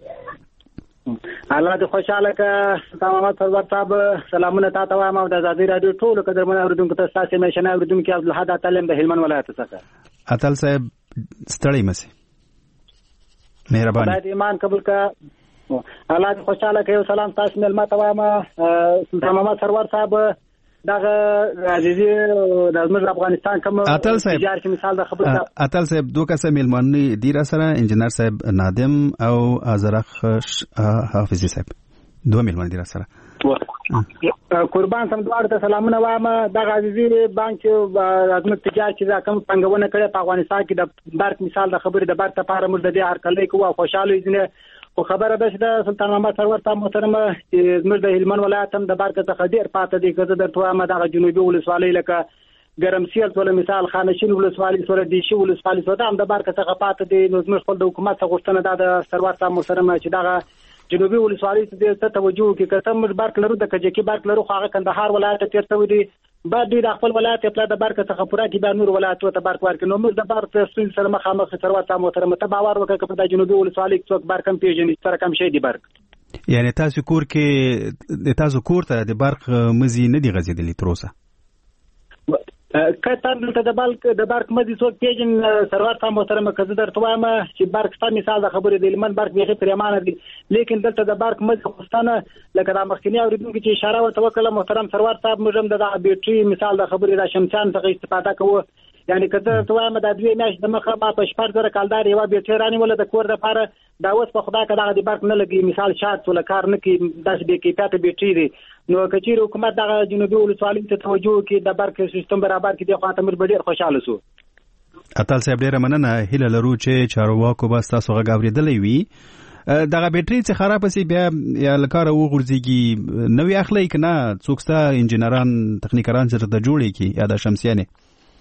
الله دې خوشاله که سلطان محمد سرور صاحب سلامونه تاسو ته وایم او د ازادي رادیو ټول قدرمن اوریدونکو ته تاسو میشنه اوریدونکو عبدالحد اتلم د هلمند ولایت څخه. اتل صاحب ستړی مسی مهرباني. خدای دې ایمان قبول کا. الله دې خوشاله که یو سلام تاسو ملما ته وایم. سلطان محمد سرور صاحب دغه عزیزي د زموږ افغانستان کوم اتل صاحب چې مثال د خبره اتل صاحب دوه کسه ملمني دی را سره انجنیر صاحب نادم او ازرخ حافظي صاحب دوه ملمني دی را سره. قربان سم دوه ته سلامونه وایم. دغه عزیزي بانک د تجارت چې کوم څنګهونه کړي په افغانستان کې د برق مثال د خبره د برق لپاره موږ د دې هر کله کوو خوشاله یې. خو خبره ده چې د سلطان محمد سرور صاحب محترم زموږ د هلمند ولایت هم د برق څخه ډیر پاتې دي. که زه درته وایم دغه جنوبي ولسوالۍ لکه ګرمسیل ټول مثال خانشین ولسوالۍ سره دیشي ولسوالۍ سره هم د برق څخه پاتې دي. نو زموږ خپل د حکومت څخه غوښتنه ده د سرور صاحب محترم چې دغه جنوبي ولسوالۍ ته توجه وکړي. که څه موږ برق لرو د کجکي برق لرو خو هغه کندهار ولایت ته تیر شوی دی. بعد د خپل ولایت په د برق څخه پوره کې به نور ولایتونو ته برق ورکړي. نو موږ د برق ستونزې سره مخامخ سرور صاحب محترم ته باور وکړو چې د جنوبي ولسوالۍ څوک برق کم پیژني سره کم شي دی برق. یعنی تاسو کور کې تاسو کور ته د برق مزي نه دی غځېدلی تر اوسه؟ کته د برق مزي څوک پیژن سرور صاحب محترم که زه درته وایم چې برق ستا مثال د خبرې د هلمند برق بیخي پرېمانه دي. لیکن دلته د برق مزي خوستانه لکه د مخکني اوریدونکو چې اشاره ورته وکړه محترم سرور صاحب موږ هم د بیټرۍ مثال د خبرې د شمسیان څخه استفاده کوو. یعنی که زه ته وایم د 2 میاشتې د مخه ما په 14,000 کالدار یوه بیټرۍ رانیوله د کور دپاره. دا اوس په خدای که دغه د برق نه لګي مثال شارټ ولا کار نه کوي داسې بې کیفیته بیټرۍ دي. نو که چیرې حکومت دغه جنوبي ولسوالۍ ته توجه وکړي د برق سیستم برابر کړي دې خوا ته موږ به ډېر خوشحاله شو. اتل صاحب ډېره مننه. هیله لرو چې چارواکو به ستاسو غږ اورېدلی وي. دغه بیټرۍ چې خرابه سي بیا یا له کاره وغورځېږي نوې اخلئ که نه څوک ستا انجینران تخنیکران چې درته جوړې کړي یا د شمسیانې؟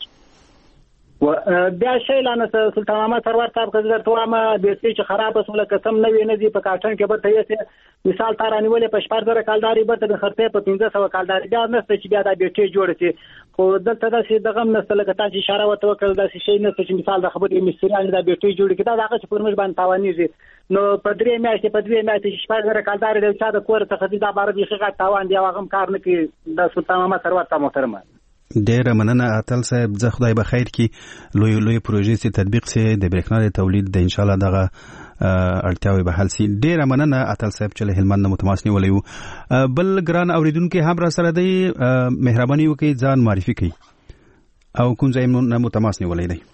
بیا شی لانه سلطان محمد سرور صاحب که زه درته وایم بیټرۍ چې خرابه شوله قسم نوې نه ځي په کارټن کې برته یې مثال تا رانیولې په 14,000 کالدارې برته د خرڅې په 1500 کالدارې بیا نشته چې بیا دا بیټرۍ جوړه شي. خو دلته داسې دغه نسته لکه تاسو اشاره ورته وکړل داسې شی نشته چې مثال د خبرې مستریان د بیټرۍ جوړ کړي دا هغه چې پر موږ باندې تاوانېږي نو په 3 میاشتې په 2 میاشتې شپږ زره کالدار دی چې د کور څخه دا بار دی ښه تاوان دی هغه کار نه کوي د سلطان محمد سرور ته محترمه ډېره مننه اتل صاحب زه خدای به خیر کړي لوی پروژې چې تطبیق سي د برېښنا د تولید د ان شاء الله دغه اړتیاوې به حل سي. ډېره مننه اتل صاحب چې له هلمند نه متماس نیولی وو. بل ګران اوریدونکي هم را سره دی مهرباني وکړئ ځان معرفي کړئ او کوم ځای نه متماس نیولی دی.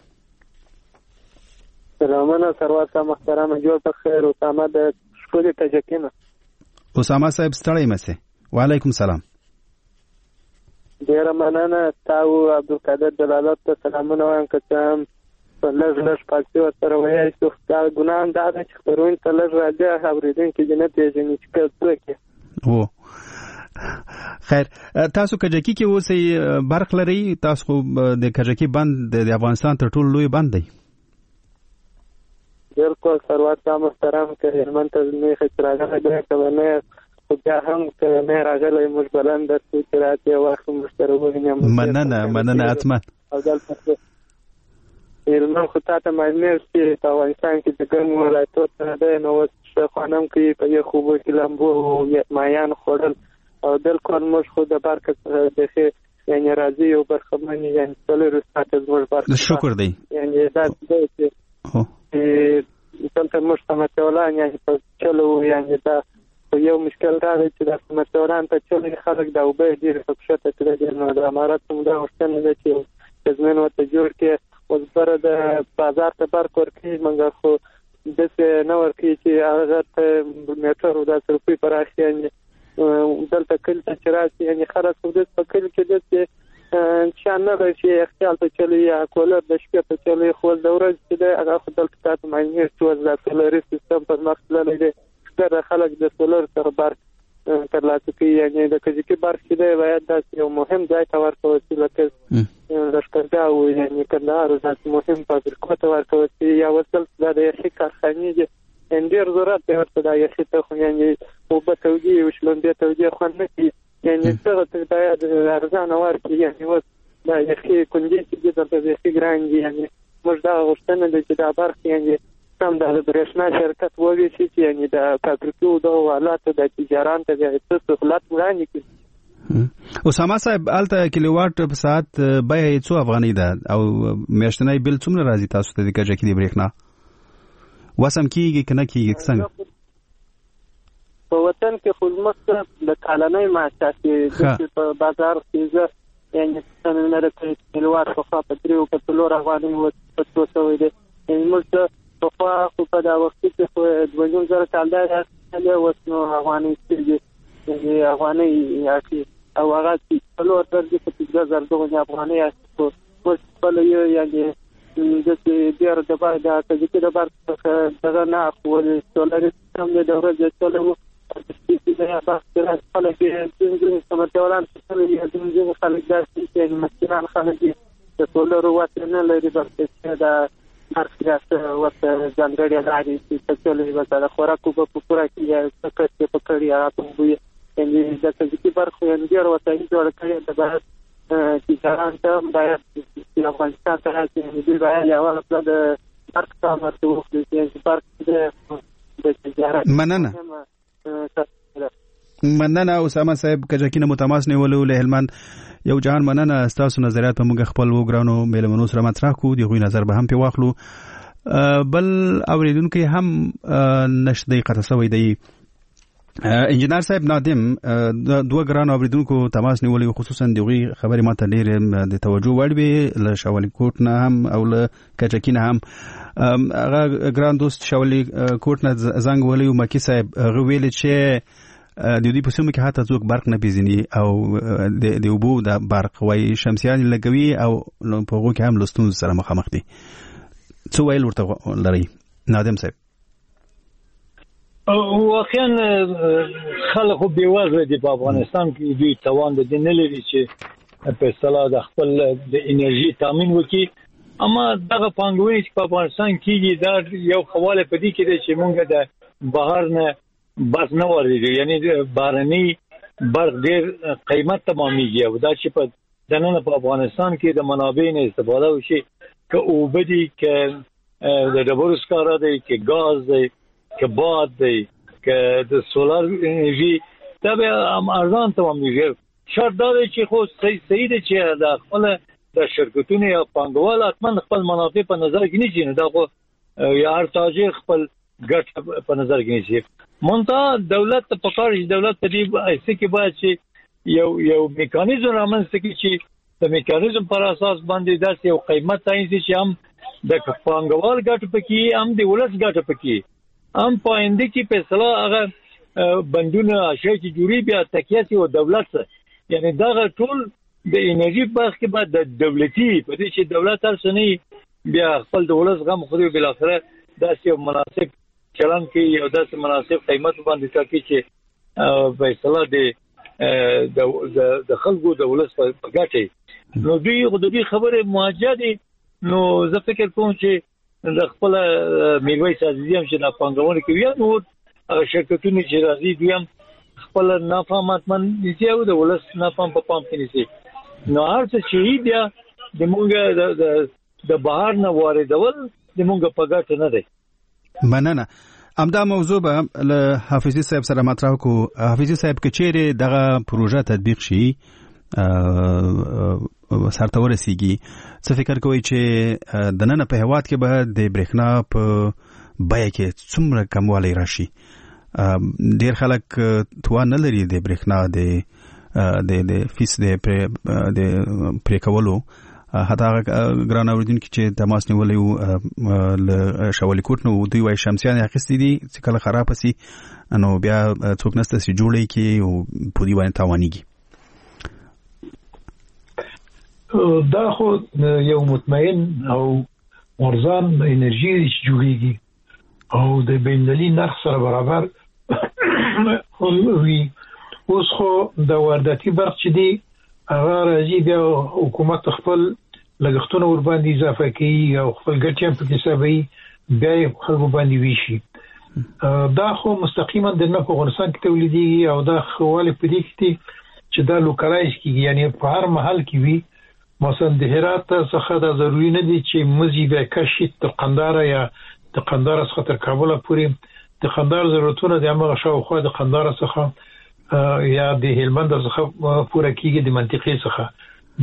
سلامونه سروار صاحب محترم جوړ په خیر اسامه د شکل تجکینه. اسامه صاحب ستړی مشه. وعلیکم سلام. ډېره مننه تاسو عبدالقادر جلالت ته سلامونه وایم که په لږ پاکستي ورسره وایي چې دا ګناه هم دا ده چې خپرونې ته لږ راځي اورېدونکي دې نه پېژني چې که څوک یې. خیر تاسو کجکي کې اوسئ برق لرئ تاسو خو د کجکي بند د افغانستان تر ټولو لوی بند دی. بالکل سروار صاحب محترم که هلمند ته میخې چې راغلی دی که نه خو بیا هم که نه راغلی موږ بلند درسو چې راتې وخت موږ سره ووینم. مننه حتما. او دلته هلمند خو تا ته معلومېږي چې په افغانستان کې د ګرمو ولایتو څخه دی نو اوس ښه خوند هم کوي په یخ اوبو کې لامبو او مایان خوړل او بالکل موږ خو د برق څخه بیخي یعنې راځي یو برخمن یعنې څلورو ساعته زموږ برق شکر دی یعنې داسې دی چې دلته موږ سمتولان یعنې په چلو یعنې دا خو یو مشکل راغی چې دا سمتولان ته چلوي خلک دا اوبه ډېرې په کښته کړی دي نو د امارت هم دا غوښتنه ده چې تضمین ورته جوړ کړي اوس بره د بازار ته برق ورکوي مګر خو داسې نه ورکوي چې هغه ته میټر 10 روپۍ پراخي یعنې دلته کلي ته چې راشي یعنې خلک خو داسې په کلي کې داسې شان نه دی چې اختیال ته چلوي یا کولر د شپې ته چلوي خو د ورځې چې دی هغه خو دلته تا ته معلومېږي چې اوس دا سولري سیستم پر مخ تللی دی ډېر خلک د سولر سره برق ترلاسه کوي یعنې د کجکي برق چې دی باید داسې یو مهم ځای ته ورکول شي لکه لښکرګاه و یعنې کندهار داسې مهم فابریکو ته ورکول شي یا اوس دلته دا د یخي کارخانې دي یعنې ډېر ضرورت دی ورته دا یخي ته خو یعنې اوبه تودې او شلومبې تودې خوند نه کوي یعنې دغه ته باید ارزانه ورکړي یعنې اوس دا یخي کندې چې دي دلته بیخي ګران دي یعنې موږ دغه غوښتنه ده چې دا برق یعنې سم د برېښنا شرکت وویشي چې یعنې د فابریکو دغو آلاتو د تجاران ته د څه سهولت وړاندې کړي. اسامه صاحب هلته کیلوواټ په ساعت بیه یې څو افغانۍ ده او میاشتنی بل څومره راځي تاسو ته د کجکي د برېښنا وسم کېږي که نه کېږي څنګه؟ په وطن کې خو زموږ د کالنۍ معاشات په بازار کې زه یعنې څنګه د کیلوواټ پخوا په 3 په 4 افغانۍ په 200 دی یعنې موږ پخوا خو په دا وخت کې خو 2,000 کالدار دی اوس نو افغانۍ کېږي یعنې افغانۍ اخلي او هغه چې څلور درجې په 15,000 دغه افغانۍ اخلي خو اوس خپله یې یعنې داسې ډېر د برق د کجکي د برق څخه دغه نه اخلو سولري سیستم دی د ورځې چلوو خلک ځینې سمتولان ځینې خلک داسې یعنې مسکینان خلک د سولرو وسې نه لري بلکې د برق ورته ځانګړې لارې چې ته چلوي بس د خوراک اوبه په پوره کې یا سکت یې په کړي هغه په اوبه یعنې د کجکي برق خو یعنې ډېر وسایل جوړ کړي د باید تجاران ته باید افغانستان ته راشي یعنې دوی باید یوه پله د برق کام ورته وکړي یعنې برق د تجارت مننه اسامه صاحب کجکي نه متماس نیولو له هلمند یو جهان مننه ستاسو نظریات په موږ خپل وګرانو میلمنو سره مطرح کړو د هغوی نظر به هم پې واخلو. بل اوریدونکی هم نشدی قطع شوی دی. انجینر صاحب نادم دوه ګران اوریدونکو تماس نیولی خصوصا د هغوی خبرې ما ته ډېرې د توجه وړ وې له شاولي کوټ نه هم او له کجکي نه هم. هغه ګران دوست شاولي کوټ نه زنګ ولی و مکی صاحب هغه ویلې چې د دوی په سیمو کې حتی څوک برق نه پیژني او د اوبو د برق وایي شمسیان لګوي او په هغو کې هم له ستونزو سره مخامخ دي. څه ویل ورته لرئ نادم صاحب؟ واقعا خلک خو بېوزله دي په افغانستان کې دوی توان د دې نه لري چې په اصطلاح د خپل د انرژي تامین وکړي اما دغه پانګونې چې په افغانستان کېږي دا یو خواله په دې کې دی چې موږ د بهر نه بس نه ورېږي یعنې بهرني برق ډېر قیمت تمامېږي او دا چې په د نن په افغانستان کې د منابع نه استفاده وشي که اوبدي که د ډبرو سکاره دی که ګاز دی که باد دی که د سولار انرژي دا به ارزان تمامېږي. شرط دا دی چې خو صحیح دی چې د خپل د شرکتونو یا پانګوال حتما خپل منافع په نظر کې نیسي، نو دا خو یا هر تاجر خپل ګټ په نظر کې نیسي. منتها دولت ته پکار چې دولت په دې ایسه کې باید چې یو میکانیزم رامنځته کړي چې د میکانیزم پر اساس باندې داسې یو قیمت تعیین شي چې هم د پانګوال ګټ پکې هم د ولس ګټ پکې هم پاینده کې فیصله هغه بندونه شي چې جوړي بیا تکیه او دولت یعنی دا ټول د انرژي برخه کې باید د دولتي په دې چې دولت ترسنی بیا خپل د ولس غم خوري بل اخره داسې مناسب چلن کې یو داسې مناسب قیمت باندې ټاکي چې فیصله د خلکو د ولس په ګټه. نو دوی خبره موجه دي. نو زه فکر کوم چې د خپل میرویس عزیزی هم چې د پانګونې کې وي نو شرکتونه چې راځي دوی هم خپل نافهمتمن دي او د ولس نافهم په پام کې نیسي. نو هر څه چې بیا د مونږ د بهر نه واردول د مونږ په ګټه نه دی. مننه. امدا موضوع به له حافظي صاحب سره مطرح کو. حافظي صاحب کې چیرې دغه پروژه تطبیق شي سرته ورسیږي څه فکر کوي چې د نن په هواد کې به د برېښنا په بیه کې څومره کموالی راشي؟ ډیر خلک توان نه لري د برېښنا د فیس د پرې کولو. حتی ګران اوریدونکو چې تماس نیولې وو له شاولي کوټ نو دوی وايي شمسيان اخیستي دي چې کله خراب شي نو بیا څوک نسته چې جوړي کې او په دې باندې تاوانيږي. دا خو یو مطمئن او ارزان انرژي جوړیږي او د بینالمللي نرخ سره برابر وي. اوس خو د وارداتي برخه چې دی هغه راځي بیا حکومت خپل لګښتونه ور باندې اضافه کوي او خپل ګټې په حسابي بیا خلکو باندې ویشي. دا خو مستقیما د نه په افغانستان کې تولیدي او دا خواله په دې کې چې دا لوکلایز کیږي، یعنی په هر محل کې وي. مثلا د هرات څخه دا ضروري نه دي چې مزي به کشي ته قندهار یا د قندهار څخه تر کابل پورې د قندهار ضرورتونه د هغه شاوخوا د قندهار څخه یا د هلمند څخه پوره کیږي د منطقې څخه. د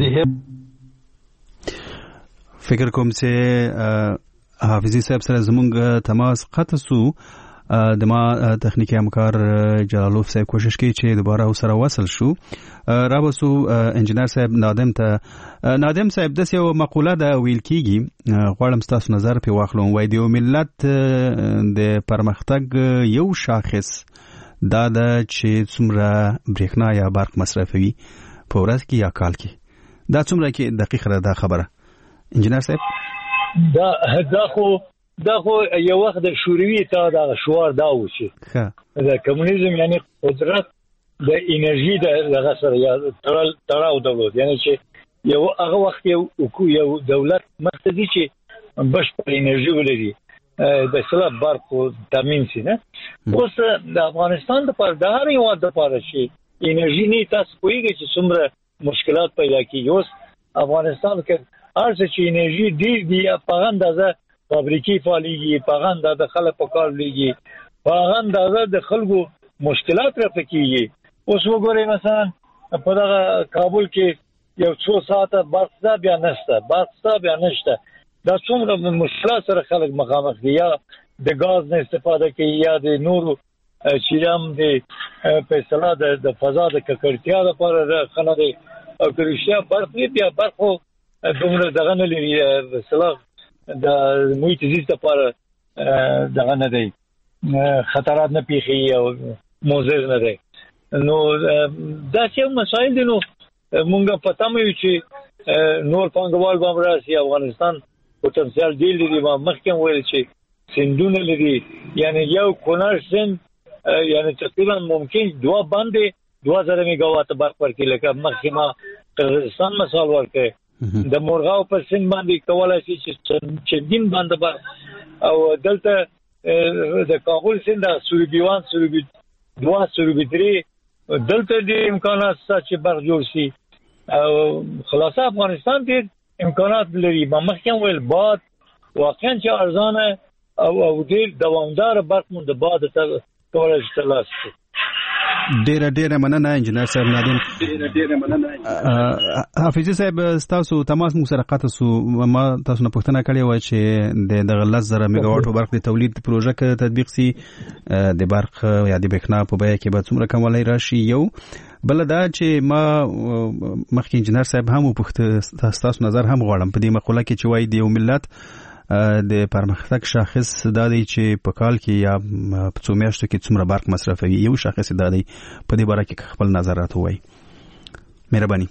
فکر کوم چې حافظي صاحب سره زمونږ تماس قطع سو. د ما تخنیکی همکار جلالوف صاحب کوشش کوي چې دوباره سره وصل شو. رابسو انجنیر صاحب نادم صاحب د یو مقوله دا ویل کیږي غواړم تاسو نظر په واخلم. وای دی ملت د پرمختګ یو شاخص دا د چې څومره برېښنا یا برق مصرفوي په ورځ کې یا کال کې. دا څومره کې دقیق را دا خبره انجنیر صاحب؟ دا خو یو وخت د شوروي ته دا شوار دا وشي د کمونیزم یعنی قدرت د انرژي دغه سره یا تړاو درلود. یعنی چې یو هغه وخت یو دولت مرکزي چې بشپړ انرژي ولري د سلاب برق او تامین سي نه. اوس د افغانستان د پر دغه یو د پاره شي انرژي نه تاسو کویږي چې څومره مشکلات پیدا کیږي. اوس افغانستان کې ارزه چې انرژي دی په اندازه فابریکې فعاليږي، په اندازه خلک په کار لګي، په اندازه د خلکو مشکلات راپکېږي. اوس وګورئ مثلا په دغه کابل کې یو څو ساعته برق بیا نشته دا څومره مشکلات سره خلک مخامخ دي. یا د غاز نه استفاده کوي یا د نورو چې هم د فیصله د فضا د ککړتیا لپاره خلک او کرشیا برق بیا برق دومره دغه نه لري مثلا د محیط زیست لپاره دغه نه دی خطرات نه پیخي او موزر نه دی. نو دا چې مسائل دي. نو مونږ پته مې چې نور پانګوال به راشي. افغانستان پوتنسیال دی لري. ما مخکې ویل چې سندونه لري، یعنی یو کونړ سند یعنی تقریبا ممکن 2 باندې 2000 میگاوات برق ورکړي. لکه مخکې ما قزاقستان مثال ورکړ د مورغاو په سند باندې کولای شي چې دین باندې برق او دلته د کابل سند سوربیوان سوربي 2 سوربي 3 دلته د امکانات چې برق جوړ شي. خلاصه افغانستان ډېر امکانات لري. مخکې ویل باد واقعا چې ارزانه او ډېر دوامدار برق مونږ د باد ته کولای شو ترلاسه کړو. ډېره مننه انجنیر صاحب نادم. ډېره مننه حافظي صاحب، تاسو تماس مو سره قطع سو. ما تاسو نه پوښتنه کړې و چې د 10,000 میگا واټ برق د تولید پروژه کې تطبیق سي د برق یا د برېښنا په بیه کې به څومره کموالی راشي. یو بل دا چې ما مخکې انجنیر صاحب هم پوښتنه تاسو نظر هم غواړم په دې مقوله کې چې وایي د یو ملت د پرمختګ شاخص دا دی چې په کال کې یا په څو میاشتو کې څومره برق مصرفوي. یو شاخص دا دی، په دې باره کې خپل نظرات وایي. مهرباني.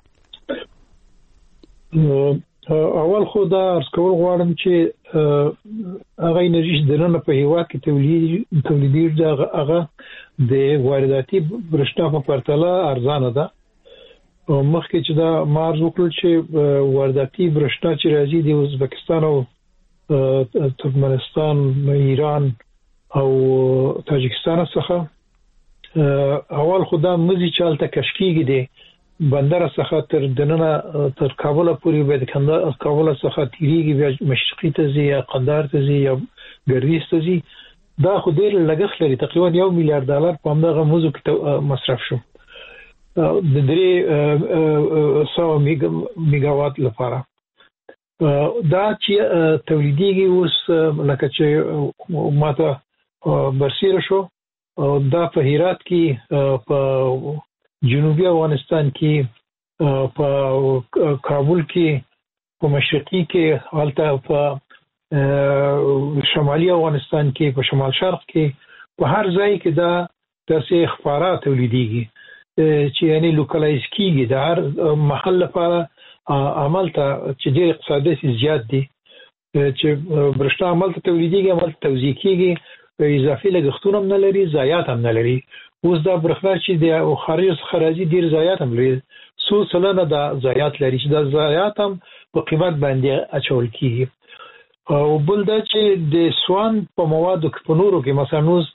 اول خو دا عرض کول غواړم چې هغه انرژي چې دننه په هیواد کې تولیدېږي هغه د وارداتي برېښنا په پرتله ارزانه ده. مخکې چې دا مارز وکړل چې وارداتي برېښنا چې راځي د ازبکستان او ترکمنستان، ایران او تاجکستان څخه اول خو دا مزي چالته کشکیږي دي بندر څخه تر دننه تر کابل پورې به د کابل څخه تیریږي بیا مشرقي ته ځي یا قندهار ته ځي یا ګردیز ته ځي. دا خو ډېر لګښت لري، تقریبا $1 میلیارډ په همدغه موضوع کې مصرف شو د 300 میگاوات لپاره. دا چې تولیديږي اوس لکه چې ماته برسیره شو دا په هرات کې، په جنوبي افغانستان کې، په کابل کې، په مشرقي کې، حالته په شمالي افغانستان کې، په شمال شرق کې، په هر ځای کې دا داسې اخبارات تولیديږي چې یعنی لوکلایز کیږي د هر محل لپاره عمل ته چې ډېر اقتصادي زیات دي چې برښنا عمل ته تولیديږي، عمل ته توزیع کیږي، اضافي لګښتونه هم نه لري، ضایعات هم نه لري. اوس دا برښنا چې د خارج څخه راځي ډېر ضایعات هم لري، 100% دا ضایعات لري چې دا ضایعات هم په قیمت باندې اچول کیږي. او بل دا چې د سوان په موادو کې په نورو کې مثلا اوس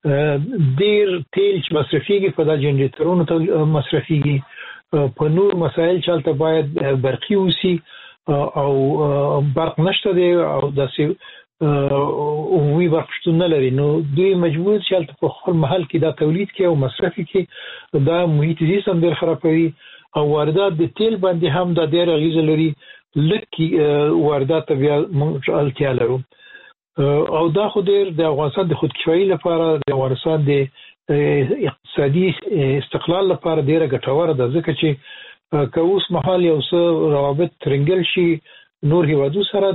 ډېر تیل چې مصرفيږي په د جنریټرونو ته مصرفيږي، په نور مسائل چالته باید برقي وسی او برق نشته دی او داسې عمومي برق شتون نه لري، نو دوی مجبور چالته په خپل محل کې دا تولید کوي او مصرف کوي. دا محیط زیست هم ډېر خرابوي او واردات د تیل باندې هم دا ډېر اغیزه لري. لکه واردات بیا موږ اړتیا لرو او دا خو ډېر د افغانستان د خودکفایي لپاره، د افغانستان د اقتصادي استقلال لپاره ډېره ګټوره ده، ځکه چې که اوس مهال یو څه روابط ترنګل شي نور هیوادو سره،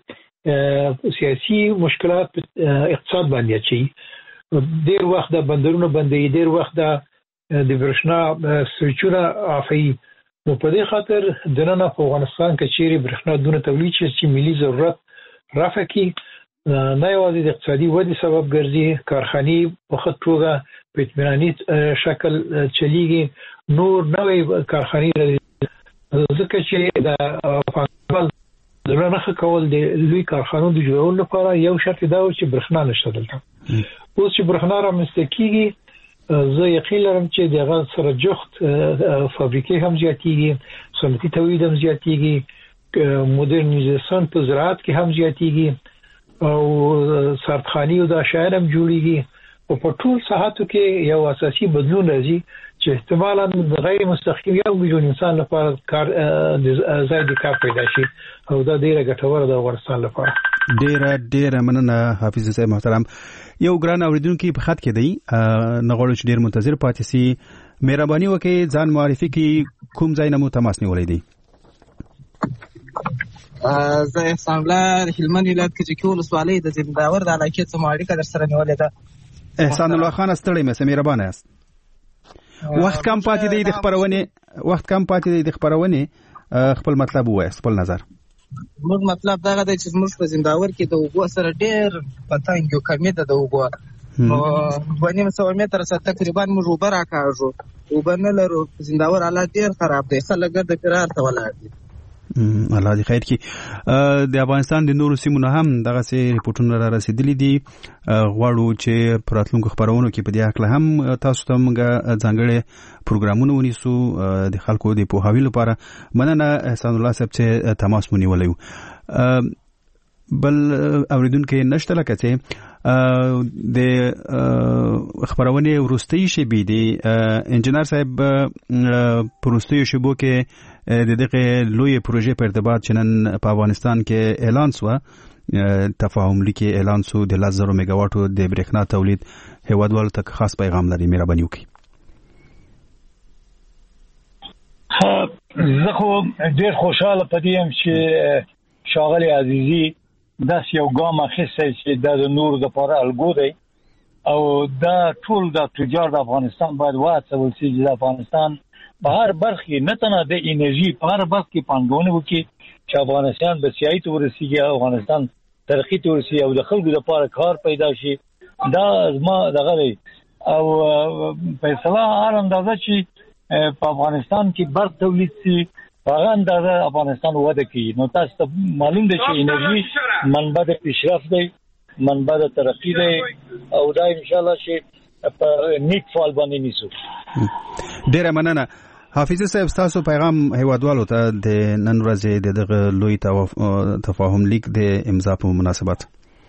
دوی سیاسي مشکلات اقتصاد باندې اچي، ډېر وخت د بندرونو بندوي، ډېر وخت د برېښنا سویچونه عافوي. نو په دې خاطر دننه په افغانستان کې چیرې برېښنا دونه تولید شي چې ملي ضرورت رافع کړي، نه یوازې د اقتصادي ودې سبب ګرځي، کارخانې په ښه توګه په اطمیناني شکل چلیږي، نور نوې کارخانې راځي، ځکه چې د افغانستان د نښه کول د لوی کارخانو د جوړولو لپاره یو شرط دا و چې برېښنا نشته دلته. اوس چې برېښنا رامنځته کیږي زه یقین لرم چې دغه سره جفت فابریکې هم زیاتېږي، صنعتي تولید هم زیاتېږي، مدرنیزاسیون په زراعت کې هم زیاتېږي او سردخانې او دا شاید هم جوړېږي او په ټول ساحاتو کې یو اساسي بدلون راځي چې احتمالاً غیر مستقیم 1 میلیون انسان لپاره کار ځای د کار پیدا شي او دا ډېره ګټوره ده افغانستان لپاره. ډېره مننه حافظ صاحب محترم. یو ګران اوریدونکو په خط کې دی، نه غواړو چې ډېر منتظر پاتې سي، مهرباني وکړئ ځان معرفي کړئ، کوم ځای نه مو تماس نیولی دی؟ زه احسان الله هلمند ولایت کې چې ولسوالۍ د زمینداور د علاقې څخه اړیکه در سره نیولې ده. احسان الله خان ستړی مې مهربانه یاست. وخت کم پاتې دی د خبرونې خپل مطلب ووایه، خپل نظر. موږ مطلب دا دی چې موږ په زمینداور کې د اوبو سره ډېر پتنګ یو کمی ده د اوبو 2.5 متره سره تقریبا موږ اوبه راکاږو، اوبه نه لرو. زمینداور حالات ډېر خراب دی، خلک ګرد فرار ته ولاړ دي. الله دې خیر کړي. د افغانستان د نورو سیمو نه هم دغه سي ریپورتونه را رسیدلي دي. غواړو چې په راتلونکو خبرونو کې په دې اړه هم تاسو ته موږ ځانګړي پروګرامونه ونیسو د خلکو د پوهاوي لپاره. مننه احسان الله صاحب چې تماس مو نیولی. بل اوریدونکو نشته لکه چې د خبرونه ورستي شبي دي انجنیر صاحب پروستي شبو کې د دغه لوی پروژې په ارتباط چنن په افغانستان کې اعلان شو تفاهم لیکي اعلان شو د 1000 میگاواټو د برېښنا تولید هیوادوالو ته خاص پیغام لري. مهرباني وکړئ. زه خو ډیر خوشاله پدیم چې شاغلی عزیزی داس یو ګام اخیستی چې د نور د لپاره الګو دی او دا ټول د تجار د افغانستان باید واڅول شي چې د افغانستان په هر برخه نه تنه د انرژي په هر برخه کې پانګونه وکړي چې افغانستان به سیاحت ورسیږي، افغانستان ترقی ته ورسیږي او د خلکو لپاره کار پیدا شي. دا زما دغه دی او په اصطلاح هر اندازه چې په افغانستان کې برق تولید شي هغه اندازه افغانستان وده کوي. نو تاسو ته معلوم دی چې انرژي منبع د پیشرفت دی، منبع د ترقی دی او دا ان شاء الله چې په نیک فال باندې نیسو. ډیره مننه. حافظ صاحب تاسو پیغام هیوادوالو ته د نن ورځې دغه لوی تفاهم لیک د امضا په مناسبت.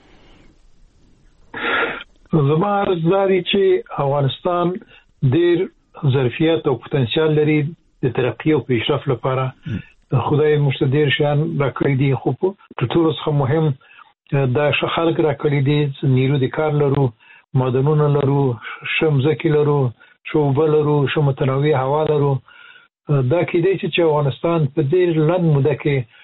زما ارزداري چې افغانستان ډیر ظرفیت او پوتنسیال لري د ترقی او پیشرفت لپاره. خدای مستدیر شان راکړي دي خو په ټولو څخه مهم دا خلک راکړي دي نیرو د کار لرو، معدنونه لرو، شمزکی لرو، شوبه لرو، متنوع هوا لرو. دا کېدای چې افغانستان په دې لږ موده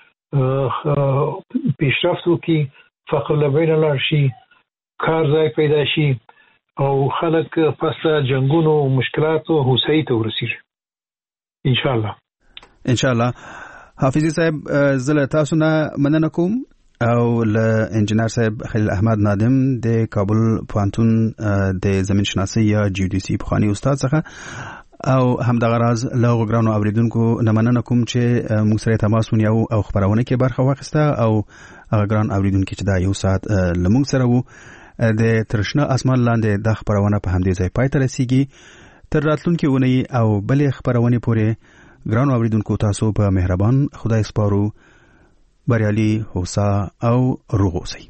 کې پیشرفت وکړي، فقر له بینه لاړ شي، کار ځای پیدا شي او خلک پس جنگونو او مشکلاتو هوساینې ته ورسیږي ان شاء الله. حافظ صاحب زله تاسو نه مننه کوم او له انجنیر صاحب خلیل احمد نادم د کابل پوهنتون د زمین شناسي یا جیودیسي پخوانی استاد څخه او همدغه راز له غوګرانو اوریدونکو نه مننه کوم چې موږ سره تماس ونیو او خبرونه کې برخه واخیسته او غوګران اوریدونکو چې دا یو ساعت لمونږ سره وو. د ترشنه اسمان لاندې د خبرونه په همدې ځای پای ته رسیږي. تر راتلونکي اونۍ او بلې خبرونه پورې ګرانو اوریدونکو تاسو په مهربان خدای سپارو. بریالي هوسا او روغ اوسئ.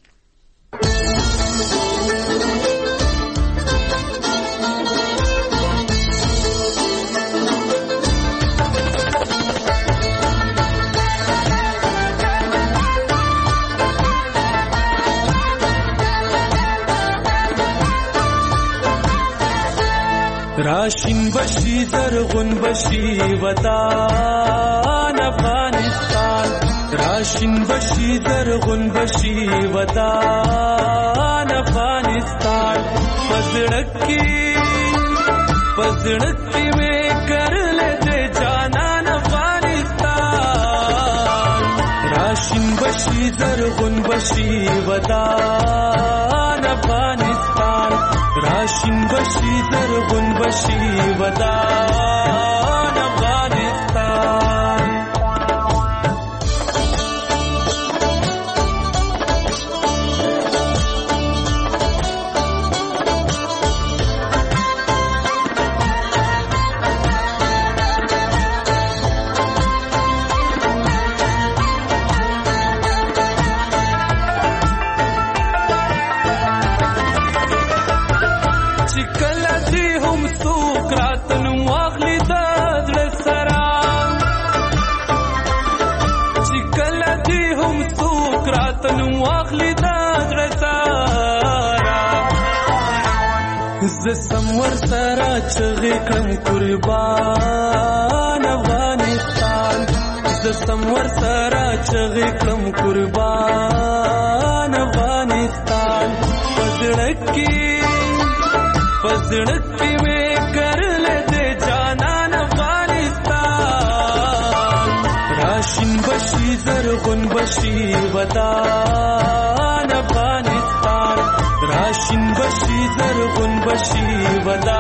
راشن بشی زرغون بشی وطن افغانستان، راشن بشی زرغون بشی وطن افغانستان. پزړکی میں کر لے جانان افغانستان. راشن بشی زرغون بشی وطن افغانستان، راشن بشی زرغون بشی ودان افغانستان. زسمور سره چغې کړم قربان افغانستان، زسمور سره چغې کړم قربان افغانستان. پزړکی مې کرل دې جانان افغانستان. راشن بشي زرغون بشي ودان افغانستان، راشن بشي زرغون بشي ودان